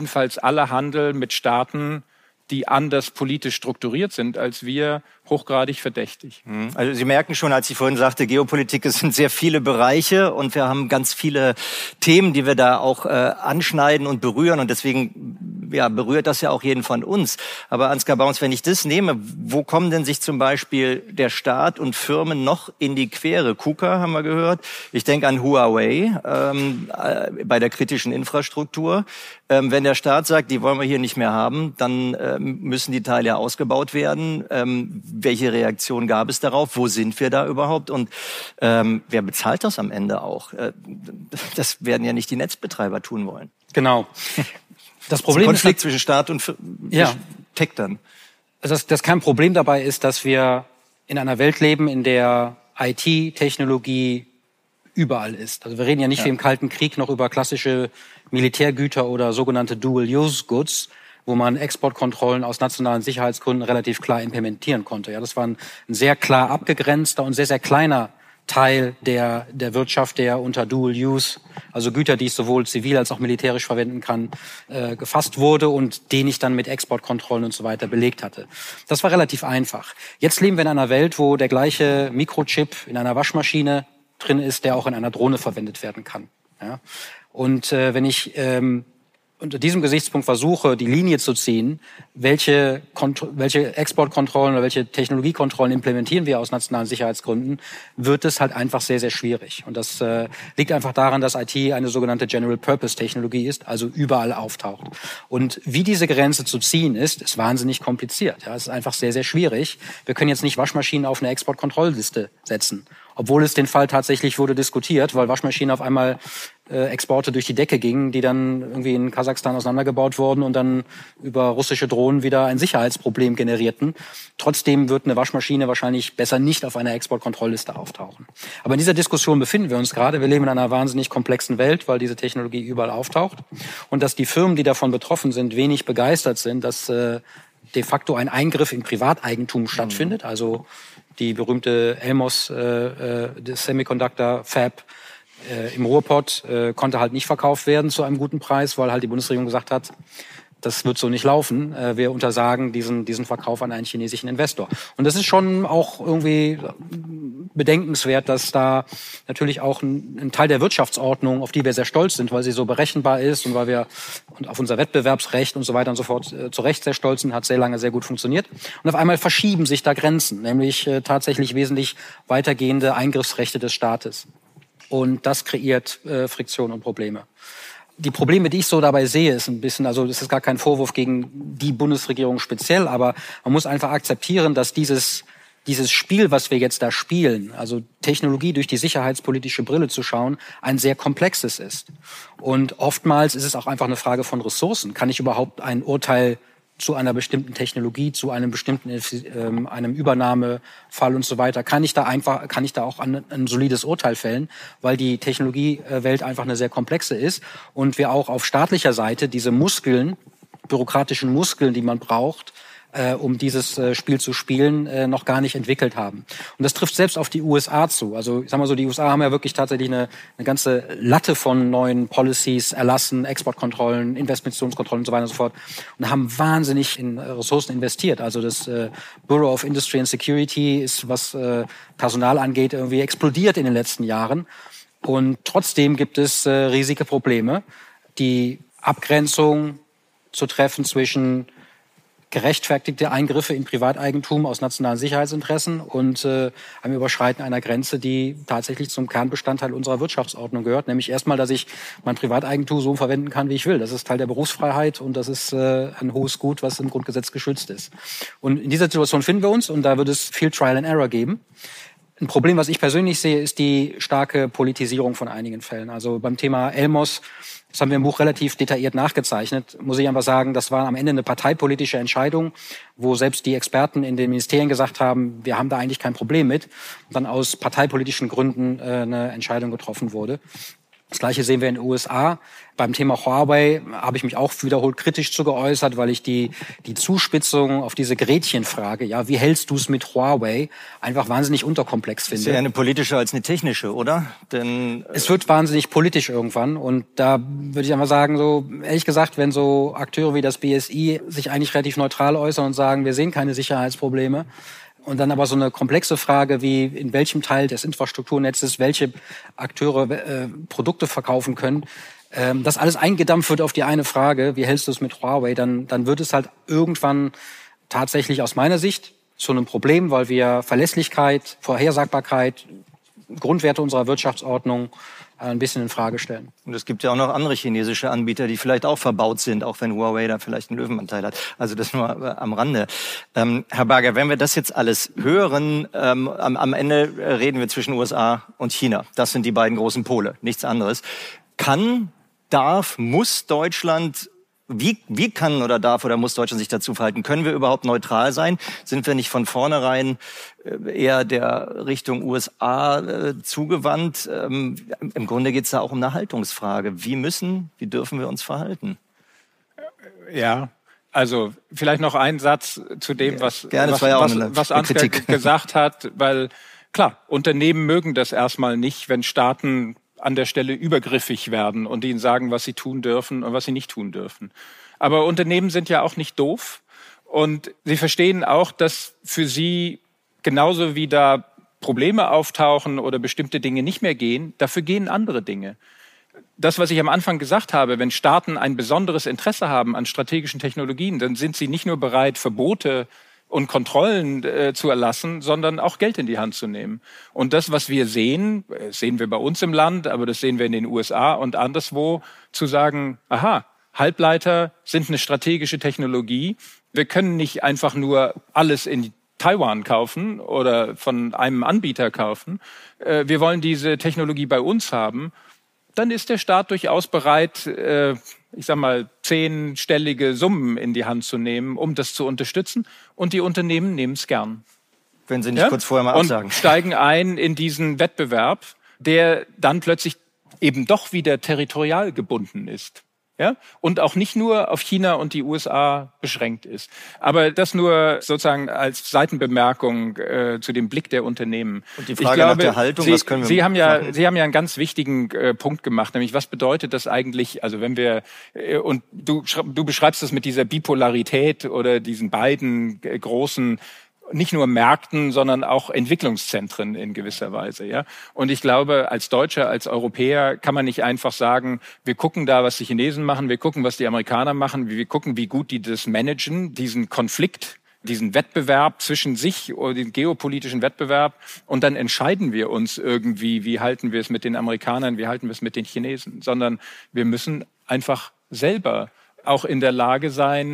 mit Staaten, die anders politisch strukturiert sind als wir, hochgradig verdächtig. Also Sie merken schon, als ich vorhin sagte, Geopolitik, es sind sehr viele Bereiche und wir haben ganz viele Themen, die wir da auch anschneiden und berühren und deswegen berührt das ja auch jeden von uns. Aber Ansgar Bauns, wenn ich das nehme, wo kommen denn sich zum Beispiel der Staat und Firmen noch in die Quere? KUKA haben wir gehört. Ich denke an Huawei bei der kritischen Infrastruktur. Wenn der Staat sagt, die wollen wir hier nicht mehr haben, dann müssen die Teile ausgebaut werden. Welche Reaktion gab es darauf? Wo sind wir da überhaupt? Und wer bezahlt das am Ende auch? Das werden ja nicht die Netzbetreiber tun wollen. Genau. Das Problem ist Konflikt zwischen Staat und Tech dann. Also das kein Problem dabei ist, dass wir in einer Welt leben, in der IT-Technologie überall ist. Also wir reden ja nicht wie im Kalten Krieg noch über klassische Militärgüter oder sogenannte Dual-Use-Goods, wo man Exportkontrollen aus nationalen Sicherheitsgründen relativ klar implementieren konnte. Ja, das war ein sehr klar abgegrenzter und sehr, sehr kleiner Teil der Wirtschaft, der unter Dual Use, also Güter, die ich sowohl zivil als auch militärisch verwenden kann, gefasst wurde und den ich dann mit Exportkontrollen und so weiter belegt hatte. Das war relativ einfach. Jetzt leben wir in einer Welt, wo der gleiche Mikrochip in einer Waschmaschine drin ist, der auch in einer Drohne verwendet werden kann. Ja? Und wenn ich unter diesem Gesichtspunkt versuche, die Linie zu ziehen, welche Exportkontrollen oder welche Technologiekontrollen implementieren wir aus nationalen Sicherheitsgründen, wird es halt einfach sehr, sehr schwierig. Und das liegt einfach daran, dass IT eine sogenannte General-Purpose-Technologie ist, also überall auftaucht. Und wie diese Grenze zu ziehen ist wahnsinnig kompliziert. Ja, es ist einfach sehr, sehr schwierig. Wir können jetzt nicht Waschmaschinen auf eine Exportkontrollliste setzen. Obwohl es den Fall tatsächlich wurde diskutiert, weil Waschmaschinen auf einmal Exporte durch die Decke gingen, die dann irgendwie in Kasachstan auseinandergebaut wurden und dann über russische Drohnen wieder ein Sicherheitsproblem generierten. Trotzdem wird eine Waschmaschine wahrscheinlich besser nicht auf einer Exportkontrollliste auftauchen. Aber in dieser Diskussion befinden wir uns gerade. Wir leben in einer wahnsinnig komplexen Welt, weil diese Technologie überall auftaucht. Und dass die Firmen, die davon betroffen sind, wenig begeistert sind, dass de facto ein Eingriff in Privateigentum stattfindet. Also die berühmte Elmos Semiconductor Fab im Ruhrpott konnte halt nicht verkauft werden zu einem guten Preis, weil halt die Bundesregierung gesagt hat, das wird so nicht laufen. Wir untersagen diesen Verkauf an einen chinesischen Investor. Und das ist schon auch irgendwie bedenkenswert, dass da natürlich auch ein Teil der Wirtschaftsordnung, auf die wir sehr stolz sind, weil sie so berechenbar ist und weil wir auf unser Wettbewerbsrecht und so weiter und so fort zu Recht sehr stolz sind, hat sehr lange sehr gut funktioniert. Und auf einmal verschieben sich da Grenzen, nämlich tatsächlich wesentlich weitergehende Eingriffsrechte des Staates. Und das kreiert Friktion und Probleme. Die Probleme, die ich so dabei sehe, ist ein bisschen, also das ist gar kein Vorwurf gegen die Bundesregierung speziell, aber man muss einfach akzeptieren, dass dieses dieses Spiel, was wir jetzt da spielen, also Technologie durch die sicherheitspolitische Brille zu schauen, ein sehr komplexes ist. Und oftmals ist es auch einfach eine Frage von Ressourcen. Kann ich überhaupt ein Urteil zu einer bestimmten Technologie, zu einem bestimmten einem Übernahmefall und so weiter, kann ich da auch ein solides Urteil fällen, weil die Technologiewelt einfach eine sehr komplexe ist und wir auch auf staatlicher Seite diese bürokratischen Muskeln, die man braucht, um dieses Spiel zu spielen, noch gar nicht entwickelt haben. Und das trifft selbst auf die USA zu. Also ich sag mal so, die USA haben ja wirklich tatsächlich eine ganze Latte von neuen Policies erlassen, Exportkontrollen, Investitionskontrollen und so weiter und so fort und haben wahnsinnig in Ressourcen investiert. Also das Bureau of Industry and Security ist, was Personal angeht, irgendwie explodiert in den letzten Jahren. Und trotzdem gibt es riesige Probleme, die Abgrenzung zu treffen zwischen gerechtfertigte Eingriffe in Privateigentum aus nationalen Sicherheitsinteressen und einem Überschreiten einer Grenze, die tatsächlich zum Kernbestandteil unserer Wirtschaftsordnung gehört. Nämlich erstmal, dass ich mein Privateigentum so verwenden kann, wie ich will. Das ist Teil der Berufsfreiheit und das ist ein hohes Gut, was im Grundgesetz geschützt ist. Und in dieser Situation finden wir uns und da wird es viel Trial and Error geben. Ein Problem, was ich persönlich sehe, ist die starke Politisierung von einigen Fällen. Also beim Thema Elmos, das haben wir im Buch relativ detailliert nachgezeichnet, muss ich einfach sagen, das war am Ende eine parteipolitische Entscheidung, wo selbst die Experten in den Ministerien gesagt haben, wir haben da eigentlich kein Problem mit. Und dann aus parteipolitischen Gründen eine Entscheidung getroffen wurde. Das Gleiche sehen wir in den USA. Beim Thema Huawei habe ich mich auch wiederholt kritisch zu geäußert, weil ich die Zuspitzung auf diese Gretchenfrage, ja, wie hältst du es mit Huawei, einfach wahnsinnig unterkomplex finde. Ist ja eine politische als eine technische, oder? Denn es wird wahnsinnig politisch irgendwann und da würde ich einfach sagen, so ehrlich gesagt, wenn so Akteure wie das BSI sich eigentlich relativ neutral äußern und sagen, wir sehen keine Sicherheitsprobleme, und dann aber so eine komplexe Frage wie, in welchem Teil des Infrastrukturnetzes welche Akteure Produkte verkaufen können, das alles eingedampft wird auf die eine Frage, wie hältst du es mit Huawei, dann wird es halt irgendwann tatsächlich aus meiner Sicht zu einem Problem, weil wir Verlässlichkeit, Vorhersagbarkeit, Grundwerte unserer Wirtschaftsordnung ein bisschen in Frage stellen. Und es gibt ja auch noch andere chinesische Anbieter, die vielleicht auch verbaut sind, auch wenn Huawei da vielleicht einen Löwenanteil hat. Also das nur am Rande. Herr Berger, wenn wir das jetzt alles hören, am Ende reden wir zwischen USA und China. Das sind die beiden großen Pole, nichts anderes. Muss Deutschland, wie kann oder darf oder muss Deutschland sich dazu verhalten? Können wir überhaupt neutral sein? Sind wir nicht von vornherein eher der Richtung USA zugewandt? Im Grunde geht es da auch um eine Haltungsfrage. Wie dürfen wir uns verhalten? Ja, also vielleicht noch ein Satz zu dem, was Ansgar gesagt hat, weil klar, Unternehmen mögen das erstmal nicht, wenn Staaten an der Stelle übergriffig werden und ihnen sagen, was sie tun dürfen und was sie nicht tun dürfen. Aber Unternehmen sind ja auch nicht doof und sie verstehen auch, dass für sie genauso wie da Probleme auftauchen oder bestimmte Dinge nicht mehr gehen, dafür gehen andere Dinge. Das, was ich am Anfang gesagt habe, wenn Staaten ein besonderes Interesse haben an strategischen Technologien, dann sind sie nicht nur bereit, Verbote und Kontrollen zu erlassen, sondern auch Geld in die Hand zu nehmen. Und das, was wir sehen wir bei uns im Land, aber das sehen wir in den USA und anderswo, zu sagen, aha, Halbleiter sind eine strategische Technologie. Wir können nicht einfach nur alles in Taiwan kaufen oder von einem Anbieter kaufen. Wir wollen diese Technologie bei uns haben. Dann ist der Staat durchaus bereit, 10-stellige Summen in die Hand zu nehmen, um das zu unterstützen. Und die Unternehmen nehmen es gern. Wenn sie nicht kurz vorher mal absagen. Und steigen ein in diesen Wettbewerb, der dann plötzlich eben doch wieder territorial gebunden ist. Ja? Und auch nicht nur auf China und die USA beschränkt ist. Aber das nur sozusagen als Seitenbemerkung zu dem Blick der Unternehmen. Und die Frage nach der Haltung, was können wir Sie haben ja einen ganz wichtigen Punkt gemacht, nämlich was bedeutet das eigentlich, also wenn wir, und du beschreibst das mit dieser Bipolarität oder diesen beiden großen nicht nur Märkten, sondern auch Entwicklungszentren in gewisser Weise, ja. Und ich glaube, als Deutscher, als Europäer kann man nicht einfach sagen, wir gucken da, was die Chinesen machen, wir gucken, was die Amerikaner machen, wir gucken, wie gut die das managen, diesen Konflikt, diesen Wettbewerb zwischen sich oder den geopolitischen Wettbewerb, und dann entscheiden wir uns irgendwie, wie halten wir es mit den Amerikanern, wie halten wir es mit den Chinesen, sondern wir müssen einfach selber auch in der Lage sein,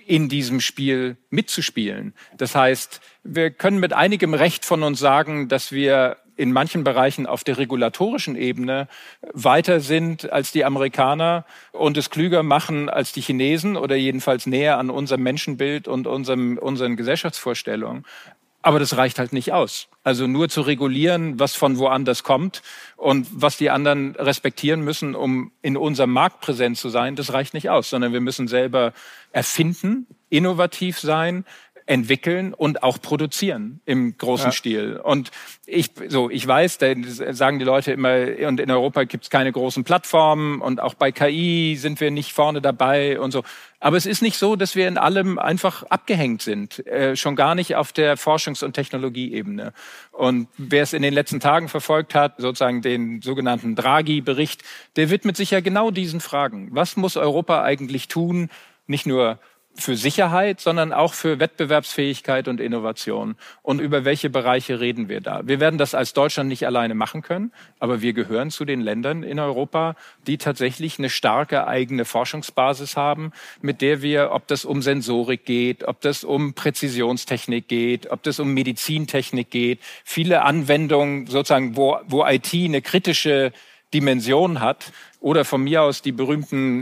in diesem Spiel mitzuspielen. Das heißt, wir können mit einigem Recht von uns sagen, dass wir in manchen Bereichen auf der regulatorischen Ebene weiter sind als die Amerikaner und es klüger machen als die Chinesen oder jedenfalls näher an unserem Menschenbild und unseren Gesellschaftsvorstellungen. Aber das reicht halt nicht aus. Also nur zu regulieren, was von woanders kommt und was die anderen respektieren müssen, um in unserem Markt präsent zu sein, das reicht nicht aus, sondern wir müssen selber erfinden, innovativ sein, entwickeln und auch produzieren im großen Stil. Und ich weiß, da sagen die Leute immer, und in Europa gibt es keine großen Plattformen und auch bei KI sind wir nicht vorne dabei und so. Aber es ist nicht so, dass wir in allem einfach abgehängt sind, schon gar nicht auf der Forschungs- und Technologieebene. Und wer es in den letzten Tagen verfolgt hat, sozusagen den sogenannten Draghi-Bericht, der widmet sich ja genau diesen Fragen. Was muss Europa eigentlich tun, nicht nur für Sicherheit, sondern auch für Wettbewerbsfähigkeit und Innovation. Und über welche Bereiche reden wir da? Wir werden das als Deutschland nicht alleine machen können, aber wir gehören zu den Ländern in Europa, die tatsächlich eine starke eigene Forschungsbasis haben, mit der wir, ob das um Sensorik geht, ob das um Präzisionstechnik geht, ob das um Medizintechnik geht, viele Anwendungen sozusagen, wo IT eine kritische Dimension hat, oder von mir aus die berühmten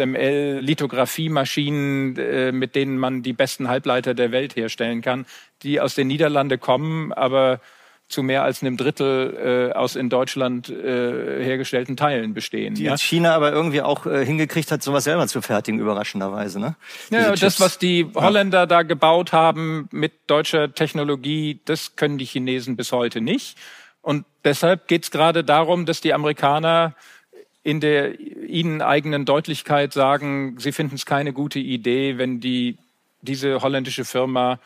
ASML-Lithografiemaschinen, mit denen man die besten Halbleiter der Welt herstellen kann, die aus den Niederlanden kommen, aber zu mehr als einem Drittel aus in Deutschland hergestellten Teilen bestehen. Die jetzt China aber irgendwie auch hingekriegt hat, sowas selber zu fertigen, überraschenderweise. Ne? Ja, das, was die Holländer da gebaut haben mit deutscher Technologie, das können die Chinesen bis heute nicht. Und deshalb geht es gerade darum, dass die Amerikaner in der ihnen eigenen Deutlichkeit sagen, sie finden es keine gute Idee, wenn diese holländische Firma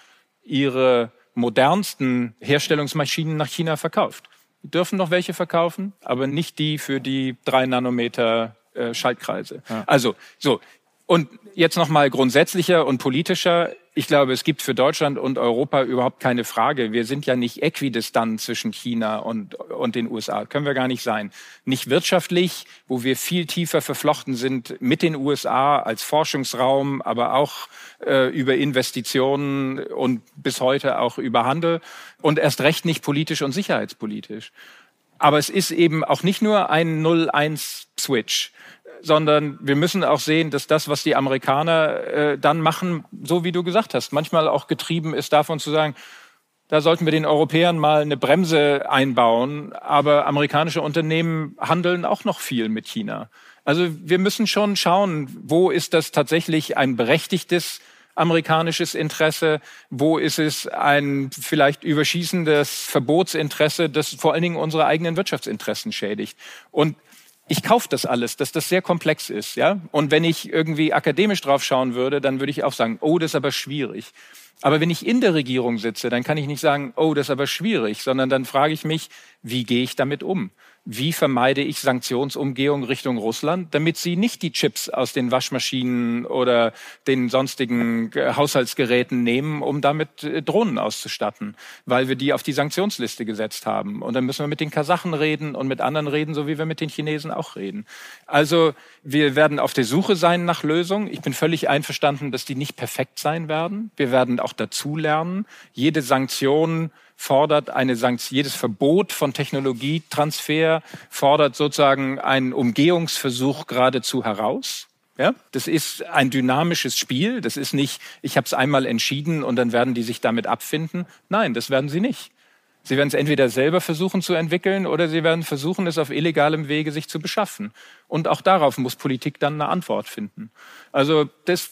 ihre modernsten Herstellungsmaschinen nach China verkauft. Die dürfen noch welche verkaufen, aber nicht die für die 3 Nanometer Schaltkreise. Ja. Also so. Und jetzt noch mal grundsätzlicher und politischer. Ich glaube, es gibt für Deutschland und Europa überhaupt keine Frage. Wir sind ja nicht äquidistant zwischen China und den USA. Können wir gar nicht sein. Nicht wirtschaftlich, wo wir viel tiefer verflochten sind mit den USA als Forschungsraum, aber auch über Investitionen und bis heute auch über Handel. Und erst recht nicht politisch und sicherheitspolitisch. Aber es ist eben auch nicht nur ein 0-1-Switch, sondern wir müssen auch sehen, dass das, was die Amerikaner dann machen, so wie du gesagt hast, manchmal auch getrieben ist davon zu sagen, da sollten wir den Europäern mal eine Bremse einbauen, aber amerikanische Unternehmen handeln auch noch viel mit China. Also wir müssen schon schauen, wo ist das tatsächlich ein berechtigtes amerikanisches Interesse, wo ist es ein vielleicht überschießendes Verbotsinteresse, das vor allen Dingen unsere eigenen Wirtschaftsinteressen schädigt. Und ich kaufe das alles, dass das sehr komplex ist, ja. Und wenn ich irgendwie akademisch drauf schauen würde, dann würde ich auch sagen, oh, das ist aber schwierig. Aber wenn ich in der Regierung sitze, dann kann ich nicht sagen, oh, das ist aber schwierig, sondern dann frage ich mich, wie gehe ich damit um? Wie vermeide ich Sanktionsumgehung Richtung Russland, damit sie nicht die Chips aus den Waschmaschinen oder den sonstigen Haushaltsgeräten nehmen, um damit Drohnen auszustatten, weil wir die auf die Sanktionsliste gesetzt haben. Und dann müssen wir mit den Kasachen reden und mit anderen reden, so wie wir mit den Chinesen auch reden. Also wir werden auf der Suche sein nach Lösungen. Ich bin völlig einverstanden, dass die nicht perfekt sein werden. Wir werden auch dazulernen. Jede Sanktion fordert jedes Verbot von Technologietransfer fordert sozusagen einen Umgehungsversuch geradezu heraus. Ja, das ist ein dynamisches Spiel. Das ist nicht, ich habe es einmal entschieden und dann werden die sich damit abfinden. Nein, das werden sie nicht. Sie werden es entweder selber versuchen zu entwickeln oder sie werden versuchen, es auf illegalem Wege sich zu beschaffen. Und auch darauf muss Politik dann eine Antwort finden. Also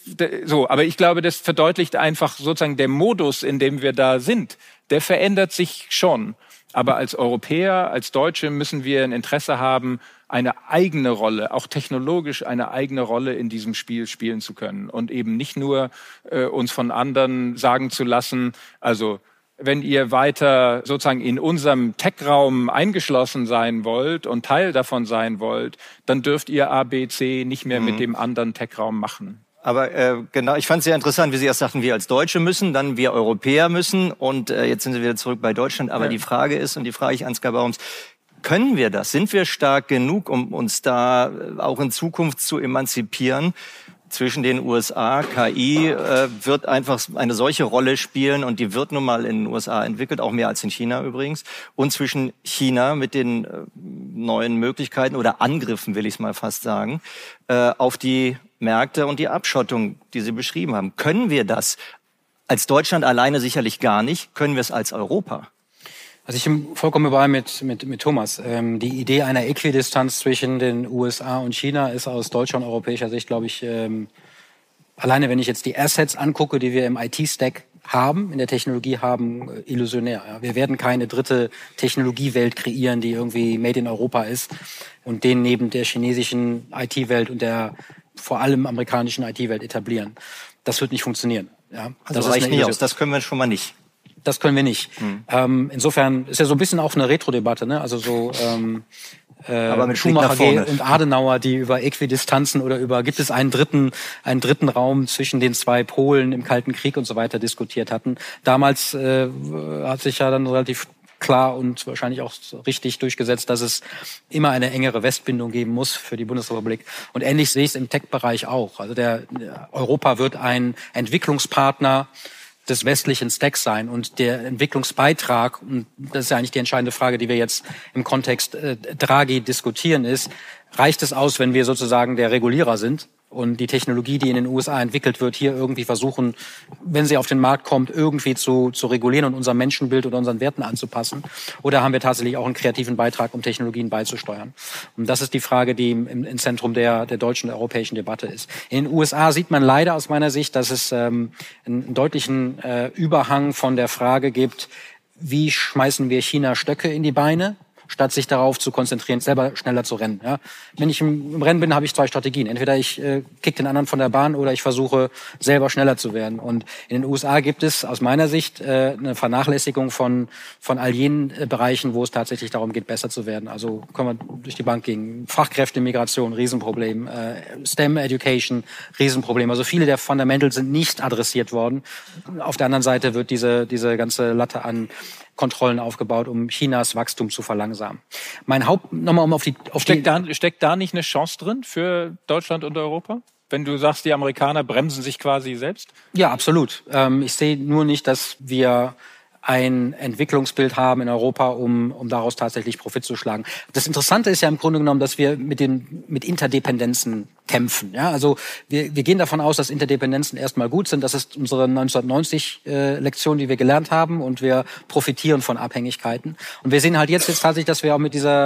aber ich glaube, das verdeutlicht einfach sozusagen der Modus, in dem wir da sind. Der verändert sich schon. Aber als Europäer, als Deutsche müssen wir ein Interesse haben, eine eigene Rolle, auch technologisch eine eigene Rolle in diesem Spiel spielen zu können. Und eben nicht nur uns von anderen sagen zu lassen, also wenn ihr weiter sozusagen in unserem Tech-Raum eingeschlossen sein wollt und Teil davon sein wollt, dann dürft ihr A, B, C nicht mehr mit dem anderen Tech-Raum machen. Aber genau, ich fand es sehr interessant, wie Sie erst sagten, wir als Deutsche müssen, dann wir Europäer müssen und jetzt sind Sie wieder zurück bei Deutschland. Aber die Frage ist, und die frage ich Ansgar Baums, können wir das? Sind wir stark genug, um uns da auch in Zukunft zu emanzipieren? zwischen den USA. KI wird einfach eine solche Rolle spielen und die wird nun mal in den USA entwickelt, auch mehr als in China übrigens. Und zwischen China mit den neuen Möglichkeiten oder Angriffen, will ich es mal fast sagen, auf die Märkte und die Abschottung, die Sie beschrieben haben. Können wir das als Deutschland alleine sicherlich gar nicht? Können wir es als Europa? Also ich bin vollkommen überein mit Thomas. Die Idee einer Äquidistanz zwischen den USA und China ist aus deutscher und europäischer Sicht, glaube ich, alleine wenn ich jetzt die Assets angucke, die wir im IT-Stack haben, in der Technologie haben, illusionär. Ja. Wir werden keine dritte Technologiewelt kreieren, die irgendwie made in Europa ist und den neben der chinesischen IT-Welt und der vor allem amerikanischen IT-Welt etablieren. Das wird nicht funktionieren. Ja. Also das reicht nicht aus, das können wir schon mal nicht. Das können wir nicht. Insofern ist ja so ein bisschen auch eine Retro-Debatte, ne? Also so aber mit Schumacher und Adenauer, die über Äquidistanzen oder über gibt es einen dritten Raum zwischen den zwei Polen im Kalten Krieg und so weiter diskutiert hatten. Damals hat sich ja dann relativ klar und wahrscheinlich auch richtig durchgesetzt, dass es immer eine engere Westbindung geben muss für die Bundesrepublik. Und ähnlich sehe ich es im Tech-Bereich auch. Also Europa wird ein Entwicklungspartner des westlichen Stacks sein und der Entwicklungsbeitrag, und das ist ja eigentlich die entscheidende Frage, die wir jetzt im Kontext Draghi diskutieren, ist, reicht es aus, wenn wir sozusagen der Regulierer sind und die Technologie, die in den USA entwickelt wird, hier irgendwie versuchen, wenn sie auf den Markt kommt, irgendwie zu regulieren und unser Menschenbild oder unseren Werten anzupassen? Oder haben wir tatsächlich auch einen kreativen Beitrag, um Technologien beizusteuern? Und das ist die Frage, die im Zentrum der deutschen und europäischen Debatte ist. In den USA sieht man leider aus meiner Sicht, dass es einen deutlichen Überhang von der Frage gibt, wie schmeißen wir China Stöcke in die Beine, statt sich darauf zu konzentrieren, selber schneller zu rennen. Ja. Wenn ich im Rennen bin, habe ich zwei Strategien. Entweder ich kick den anderen von der Bahn oder ich versuche, selber schneller zu werden. Und in den USA gibt es aus meiner Sicht eine Vernachlässigung von all jenen Bereichen, wo es tatsächlich darum geht, besser zu werden. Also können wir durch die Bank gehen. Fachkräftemigration, Riesenproblem. STEM Education, Riesenproblem. Also viele der Fundamentals sind nicht adressiert worden. Auf der anderen Seite wird diese ganze Latte an Kontrollen aufgebaut, um Chinas Wachstum zu verlangsamen. Steckt da nicht eine Chance drin für Deutschland und Europa? Wenn du sagst, die Amerikaner bremsen sich quasi selbst? Ja, absolut. Ich sehe nur nicht, dass wir ein Entwicklungsbild haben in Europa, um daraus tatsächlich Profit zu schlagen. Das Interessante ist ja im Grunde genommen, dass wir mit Interdependenzen kämpfen. Ja, also wir gehen davon aus, dass Interdependenzen erstmal gut sind. Das ist unsere 1990-Lektion, die wir gelernt haben, und wir profitieren von Abhängigkeiten. Und wir sehen halt jetzt tatsächlich, dass wir auch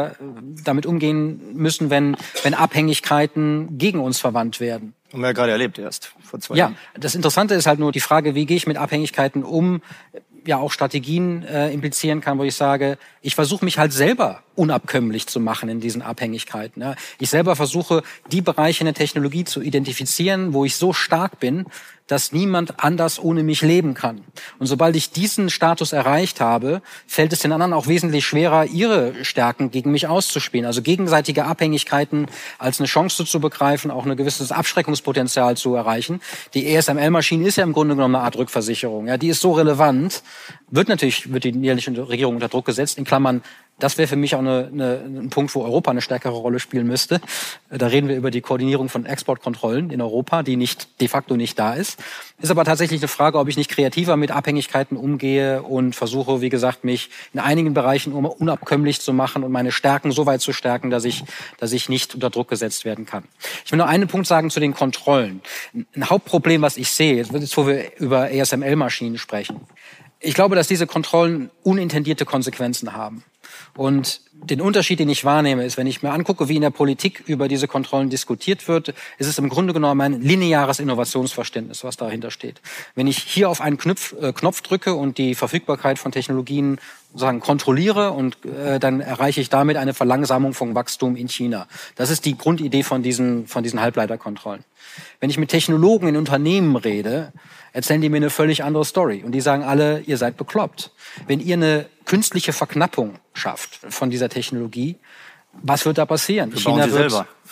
damit umgehen müssen, wenn Abhängigkeiten gegen uns verwandt werden. Haben wir ja gerade erlebt erst vor 2 Jahren. Ja, das Interessante ist halt nur die Frage, wie gehe ich mit Abhängigkeiten um, ja auch Strategien implizieren kann, wo ich sage, ich versuche mich halt selber unabkömmlich zu machen in diesen Abhängigkeiten. Ja. Ich selber versuche, die Bereiche in der Technologie zu identifizieren, wo ich so stark bin, dass niemand anders ohne mich leben kann. Und sobald ich diesen Status erreicht habe, fällt es den anderen auch wesentlich schwerer, ihre Stärken gegen mich auszuspielen. Also gegenseitige Abhängigkeiten als eine Chance zu begreifen, auch ein gewisses Abschreckungspotenzial zu erreichen. Die ASML-Maschine ist ja im Grunde genommen eine Art Rückversicherung. Ja, die ist so relevant, wird die niederländische Regierung unter Druck gesetzt, in Klammern. Das wäre für mich auch ein Punkt, wo Europa eine stärkere Rolle spielen müsste. Da reden wir über die Koordinierung von Exportkontrollen in Europa, die de facto nicht da ist. Ist aber tatsächlich eine Frage, ob ich nicht kreativer mit Abhängigkeiten umgehe und versuche, wie gesagt, mich in einigen Bereichen unabkömmlich zu machen und meine Stärken so weit zu stärken, dass ich nicht unter Druck gesetzt werden kann. Ich will noch einen Punkt sagen zu den Kontrollen. Ein Hauptproblem, was ich sehe, jetzt wo wir über ASML-Maschinen sprechen. Ich glaube, dass diese Kontrollen unintendierte Konsequenzen haben. Und den Unterschied, den ich wahrnehme, ist, wenn ich mir angucke, wie in der Politik über diese Kontrollen diskutiert wird, ist es im Grunde genommen ein lineares Innovationsverständnis, was dahinter steht. Wenn ich hier auf einen Knopf drücke und die Verfügbarkeit von Technologien sozusagen kontrolliere und dann erreiche ich damit eine Verlangsamung von Wachstum in China. Das ist die Grundidee von diesen Halbleiterkontrollen. Wenn ich mit Technologen in Unternehmen rede, erzählen die mir eine völlig andere Story. Und die sagen alle, ihr seid bekloppt. Wenn ihr eine künstliche Verknappung schafft von dieser Technologie, was wird da passieren? Wir bauen sie selber.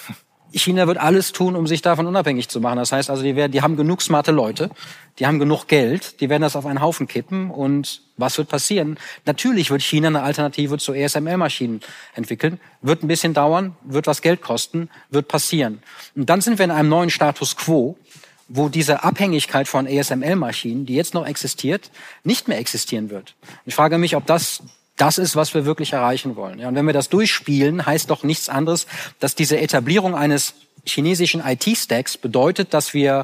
China wird alles tun, um sich davon unabhängig zu machen. Das heißt also, die haben genug smarte Leute, die haben genug Geld, die werden das auf einen Haufen kippen. Und was wird passieren? Natürlich wird China eine Alternative zu ASML-Maschinen entwickeln. Wird ein bisschen dauern, wird was Geld kosten, wird passieren. Und dann sind wir in einem neuen Status quo, wo diese Abhängigkeit von ASML-Maschinen, die jetzt noch existiert, nicht mehr existieren wird. Ich frage mich, ob das ist, was wir wirklich erreichen wollen. Ja, und wenn wir das durchspielen, heißt doch nichts anderes, dass diese Etablierung eines chinesischen IT-Stacks bedeutet, dass wir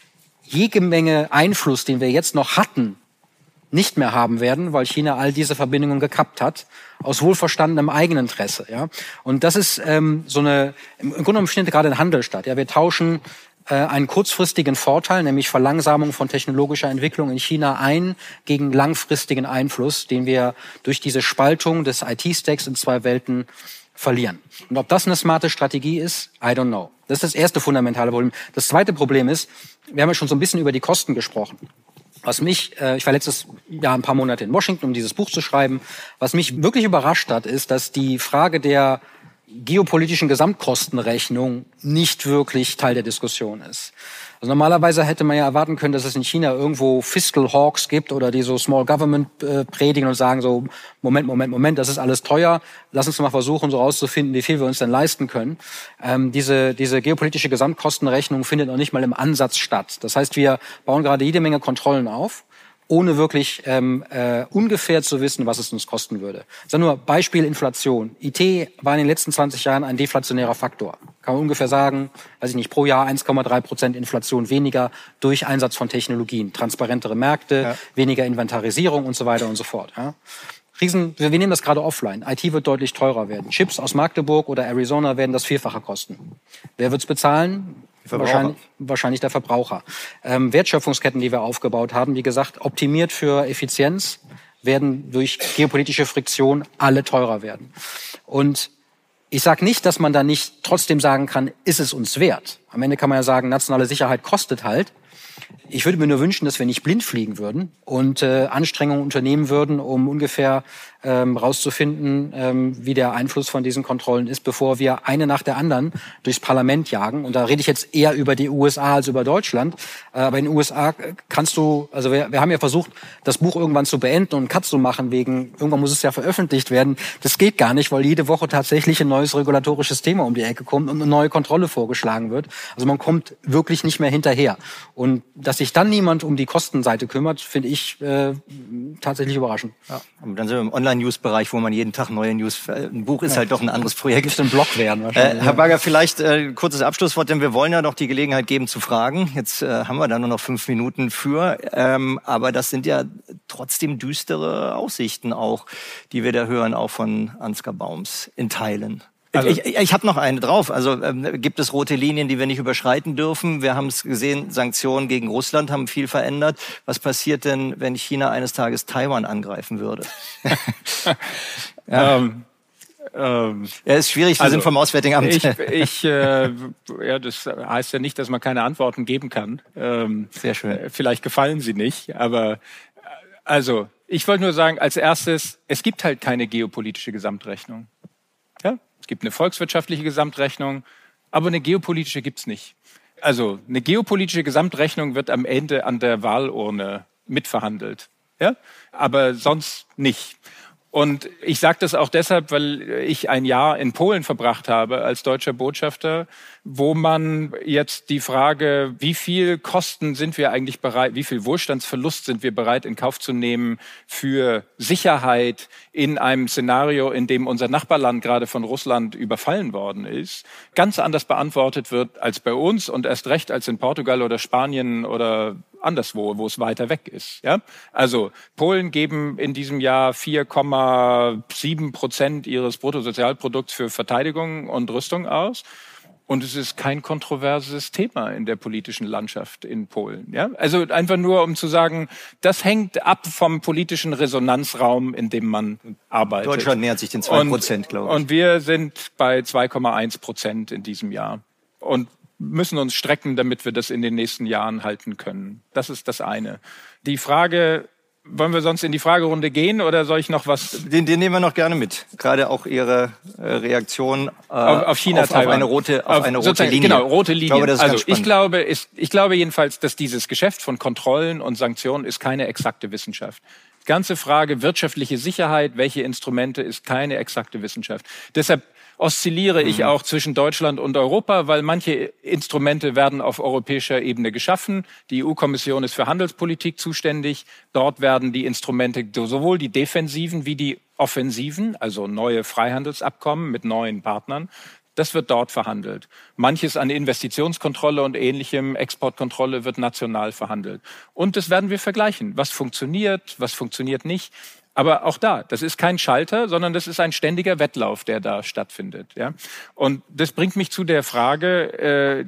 jede Menge Einfluss, den wir jetzt noch hatten, nicht mehr haben werden, weil China all diese Verbindungen gekappt hat, aus wohlverstandenem Eigeninteresse. Ja? Und das ist im Grunde genommen findet gerade ein Handel statt. Ja? Wir tauschen einen kurzfristigen Vorteil, nämlich Verlangsamung von technologischer Entwicklung in China ein, gegen langfristigen Einfluss, den wir durch diese Spaltung des IT-Stacks in zwei Welten verlieren. Und ob das eine smarte Strategie ist, I don't know. Das ist das erste fundamentale Problem. Das zweite Problem ist, wir haben ja schon so ein bisschen über die Kosten gesprochen. Was mich, ich war letztes Jahr ein paar Monate in Washington, um dieses Buch zu schreiben. Was mich wirklich überrascht hat, ist, dass die Frage der geopolitischen Gesamtkostenrechnung nicht wirklich Teil der Diskussion ist. Also normalerweise hätte man ja erwarten können, dass es in China irgendwo Fiscal Hawks gibt oder die so Small Government predigen und sagen so, Moment, das ist alles teuer. Lass uns mal versuchen, so rauszufinden, wie viel wir uns denn leisten können. Diese geopolitische Gesamtkostenrechnung findet noch nicht mal im Ansatz statt. Das heißt, wir bauen gerade jede Menge Kontrollen auf, ohne wirklich ungefähr zu wissen, was es uns kosten würde. Ich sage nur Beispiel Inflation. IT war in den letzten 20 Jahren ein deflationärer Faktor. Kann man ungefähr sagen, weiß ich nicht, pro Jahr 1,3% Inflation weniger durch Einsatz von Technologien. Transparentere Märkte, weniger Inventarisierung und so weiter und so fort. Ja. Wir nehmen das gerade offline. IT wird deutlich teurer werden. Chips aus Magdeburg oder Arizona werden das Vierfache kosten. Wer wird's bezahlen? Wahrscheinlich der Verbraucher. Wertschöpfungsketten, die wir aufgebaut haben, wie gesagt, optimiert für Effizienz, werden durch geopolitische Friktion alle teurer werden. Und ich sage nicht, dass man da nicht trotzdem sagen kann, ist es uns wert. Am Ende kann man ja sagen, nationale Sicherheit kostet halt. Ich würde mir nur wünschen, dass wir nicht blind fliegen würden und Anstrengungen unternehmen würden, um ungefähr rauszufinden, wie der Einfluss von diesen Kontrollen ist, bevor wir eine nach der anderen durchs Parlament jagen. Und da rede ich jetzt eher über die USA als über Deutschland. Aber in den USA wir haben ja versucht, das Buch irgendwann zu beenden und einen Cut zu machen, irgendwann muss es ja veröffentlicht werden. Das geht gar nicht, weil jede Woche tatsächlich ein neues regulatorisches Thema um die Ecke kommt und eine neue Kontrolle vorgeschlagen wird. Also man kommt wirklich nicht mehr hinterher. Und dass sich dann niemand um die Kostenseite kümmert, finde ich tatsächlich überraschend. Ja. Und dann sind wir im Online-News-Bereich, wo man jeden Tag neue News... Ein Buch ist halt doch ein anderes Projekt. Müsste ein Blog werden wahrscheinlich. Herr Bagger, vielleicht kurzes Abschlusswort, denn wir wollen ja noch die Gelegenheit geben zu fragen. Jetzt haben wir da nur noch 5 Minuten für. Aber das sind ja trotzdem düstere Aussichten auch, die wir da hören, auch von Ansgar Baums in Teilen. Also, ich habe noch eine drauf. Also gibt es rote Linien, die wir nicht überschreiten dürfen? Wir haben es gesehen, Sanktionen gegen Russland haben viel verändert. Was passiert denn, wenn China eines Tages Taiwan angreifen würde? Ja, ist schwierig, wir sind vom Auswärtigen Amt. Das heißt ja nicht, dass man keine Antworten geben kann. Sehr schön. Vielleicht gefallen sie nicht, aber also ich wollte nur sagen, als erstes, es gibt halt keine geopolitische Gesamtrechnung. Ja? Es gibt eine volkswirtschaftliche Gesamtrechnung, aber eine geopolitische gibt's nicht. Also eine geopolitische Gesamtrechnung wird am Ende an der Wahlurne mitverhandelt, ja, aber sonst nicht. Und ich sage das auch deshalb, weil ich ein Jahr in Polen verbracht habe als deutscher Botschafter, wo man jetzt die Frage, wie viel Kosten sind wir eigentlich bereit, wie viel Wohlstandsverlust sind wir bereit in Kauf zu nehmen für Sicherheit in einem Szenario, in dem unser Nachbarland gerade von Russland überfallen worden ist, ganz anders beantwortet wird als bei uns und erst recht als in Portugal oder Spanien oder anderswo, wo es weiter weg ist. Ja? Also Polen geben in diesem Jahr 4,7% ihres Bruttosozialprodukts für Verteidigung und Rüstung aus. Und es ist kein kontroverses Thema in der politischen Landschaft in Polen. Ja? Also einfach nur, um zu sagen, das hängt ab vom politischen Resonanzraum, in dem man arbeitet. Deutschland nähert sich den 2%, glaube ich. Und wir sind bei 2,1% in diesem Jahr. Und müssen uns strecken, damit wir das in den nächsten Jahren halten können. Das ist das eine. Die Frage, Wollen wir sonst in die Fragerunde gehen oder soll ich noch was? Den nehmen wir noch gerne mit. Gerade auch Ihre Reaktion auf China, auf eine rote Linie. Genau, rote Linie. Ich glaube, das ist ganz spannend. Ich glaube jedenfalls, dass dieses Geschäft von Kontrollen und Sanktionen ist keine exakte Wissenschaft. Die ganze Frage wirtschaftliche Sicherheit, welche Instrumente, ist keine exakte Wissenschaft. Deshalb oszilliere ich auch zwischen Deutschland und Europa, weil manche Instrumente werden auf europäischer Ebene geschaffen. Die EU-Kommission ist für Handelspolitik zuständig. Dort werden die Instrumente, sowohl die defensiven wie die offensiven, also neue Freihandelsabkommen mit neuen Partnern, das wird dort verhandelt. Manches an Investitionskontrolle und ähnlichem, Exportkontrolle, wird national verhandelt. Und das werden wir vergleichen. Was funktioniert nicht. Aber auch das ist kein Schalter, sondern das ist ein ständiger Wettlauf, der da stattfindet. Ja? Und das bringt mich zu der Frage,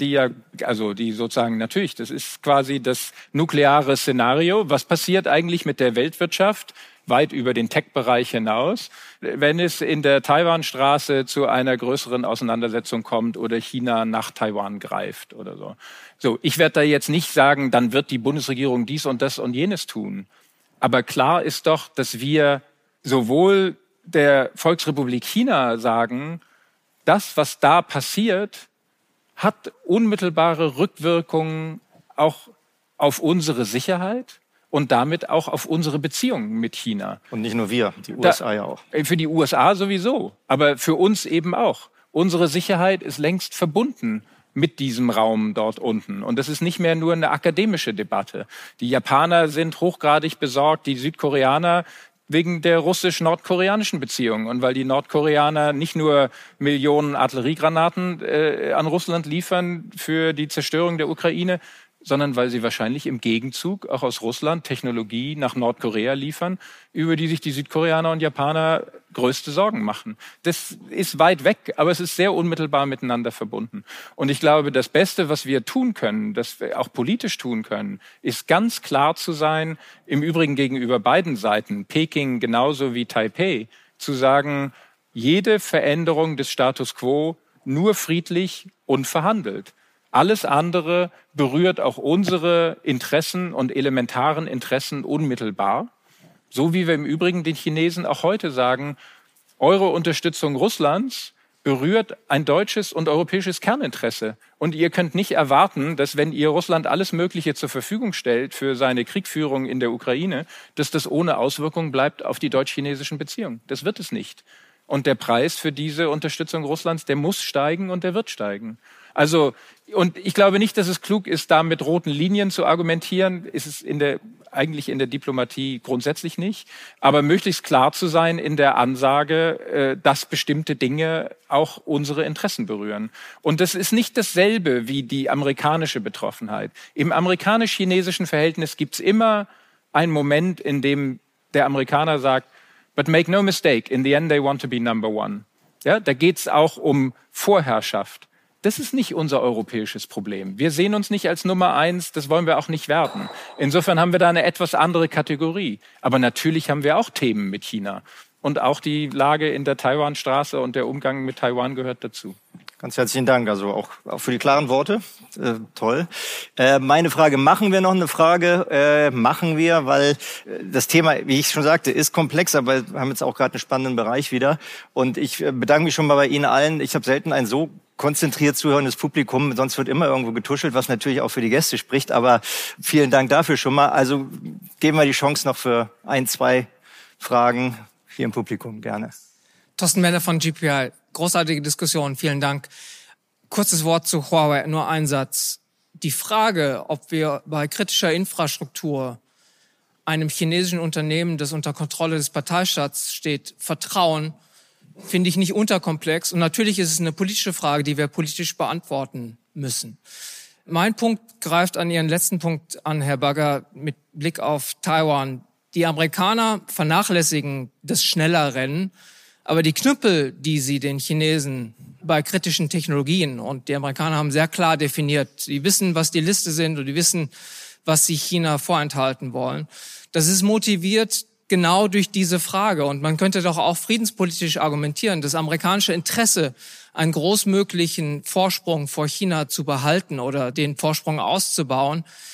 die sozusagen natürlich, das ist quasi das nukleare Szenario. Was passiert eigentlich mit der Weltwirtschaft weit über den Tech-Bereich hinaus, wenn es in der Taiwanstraße zu einer größeren Auseinandersetzung kommt oder China nach Taiwan greift oder so? So, ich werde da jetzt nicht sagen, dann wird die Bundesregierung dies und das und jenes tun. Aber klar ist doch, dass wir sowohl der Volksrepublik China sagen, das, was da passiert, hat unmittelbare Rückwirkungen auch auf unsere Sicherheit und damit auch auf unsere Beziehungen mit China. Und nicht nur wir, die USA ja auch. Für die USA sowieso, aber für uns eben auch. Unsere Sicherheit ist längst verbunden mit diesem Raum dort unten. Und das ist nicht mehr nur eine akademische Debatte. Die Japaner sind hochgradig besorgt, die Südkoreaner wegen der russisch-nordkoreanischen Beziehungen. Und weil die Nordkoreaner nicht nur Millionen Artilleriegranaten an Russland liefern für die Zerstörung der Ukraine, sondern weil sie wahrscheinlich im Gegenzug auch aus Russland Technologie nach Nordkorea liefern, über die sich die Südkoreaner und Japaner größte Sorgen machen. Das ist weit weg, aber es ist sehr unmittelbar miteinander verbunden. Und ich glaube, das Beste, was wir tun können, das wir auch politisch tun können, ist ganz klar zu sein, im Übrigen gegenüber beiden Seiten, Peking genauso wie Taipei, zu sagen, jede Veränderung des Status quo nur friedlich und verhandelt. Alles andere berührt auch unsere Interessen und elementaren Interessen unmittelbar. So wie wir im Übrigen den Chinesen auch heute sagen, eure Unterstützung Russlands berührt ein deutsches und europäisches Kerninteresse. Und ihr könnt nicht erwarten, dass wenn ihr Russland alles Mögliche zur Verfügung stellt für seine Kriegführung in der Ukraine, dass das ohne Auswirkungen bleibt auf die deutsch-chinesischen Beziehungen. Das wird es nicht. Und der Preis für diese Unterstützung Russlands, der muss steigen und der wird steigen. Also, und ich glaube nicht, dass es klug ist, da mit roten Linien zu argumentieren. Ist es eigentlich in der Diplomatie grundsätzlich nicht. Aber möglichst klar zu sein in der Ansage, dass bestimmte Dinge auch unsere Interessen berühren. Und das ist nicht dasselbe wie die amerikanische Betroffenheit. Im amerikanisch-chinesischen Verhältnis gibt's immer einen Moment, in dem der Amerikaner sagt, but make no mistake, in the end they want to be number one. Ja, da geht's auch um Vorherrschaft. Das ist nicht unser europäisches Problem. Wir sehen uns nicht als Nummer 1, das wollen wir auch nicht werden. Insofern haben wir da eine etwas andere Kategorie. Aber natürlich haben wir auch Themen mit China. Und auch die Lage in der Taiwanstraße und der Umgang mit Taiwan gehört dazu. Ganz herzlichen Dank, also auch für die klaren Worte. Toll. Meine Frage, machen wir noch eine Frage? Machen wir, weil das Thema, wie ich schon sagte, ist komplex, aber wir haben jetzt auch gerade einen spannenden Bereich wieder. Und ich bedanke mich schon mal bei Ihnen allen. Ich habe selten ein so konzentriert zuhörendes Publikum, sonst wird immer irgendwo getuschelt, was natürlich auch für die Gäste spricht. Aber vielen Dank dafür schon mal. Also geben wir die Chance noch für 1, 2 Fragen hier im Publikum, gerne. Thorsten Melle von GPI. Großartige Diskussion, vielen Dank. Kurzes Wort zu Huawei, nur ein Satz. Die Frage, ob wir bei kritischer Infrastruktur einem chinesischen Unternehmen, das unter Kontrolle des Parteistaats steht, vertrauen, finde ich nicht unterkomplex. Und natürlich ist es eine politische Frage, die wir politisch beantworten müssen. Mein Punkt greift an Ihren letzten Punkt an, Herr Bagger, mit Blick auf Taiwan. Die Amerikaner vernachlässigen das Schnellerrennen, aber die Knüppel, die sie den Chinesen bei kritischen Technologien, und die Amerikaner haben sehr klar definiert, die wissen, was die Liste sind und die wissen, was sie China vorenthalten wollen. Das ist motiviert genau durch diese Frage. Und man könnte doch auch friedenspolitisch argumentieren, das amerikanische Interesse, einen großmöglichen Vorsprung vor China zu behalten oder den Vorsprung auszubauen,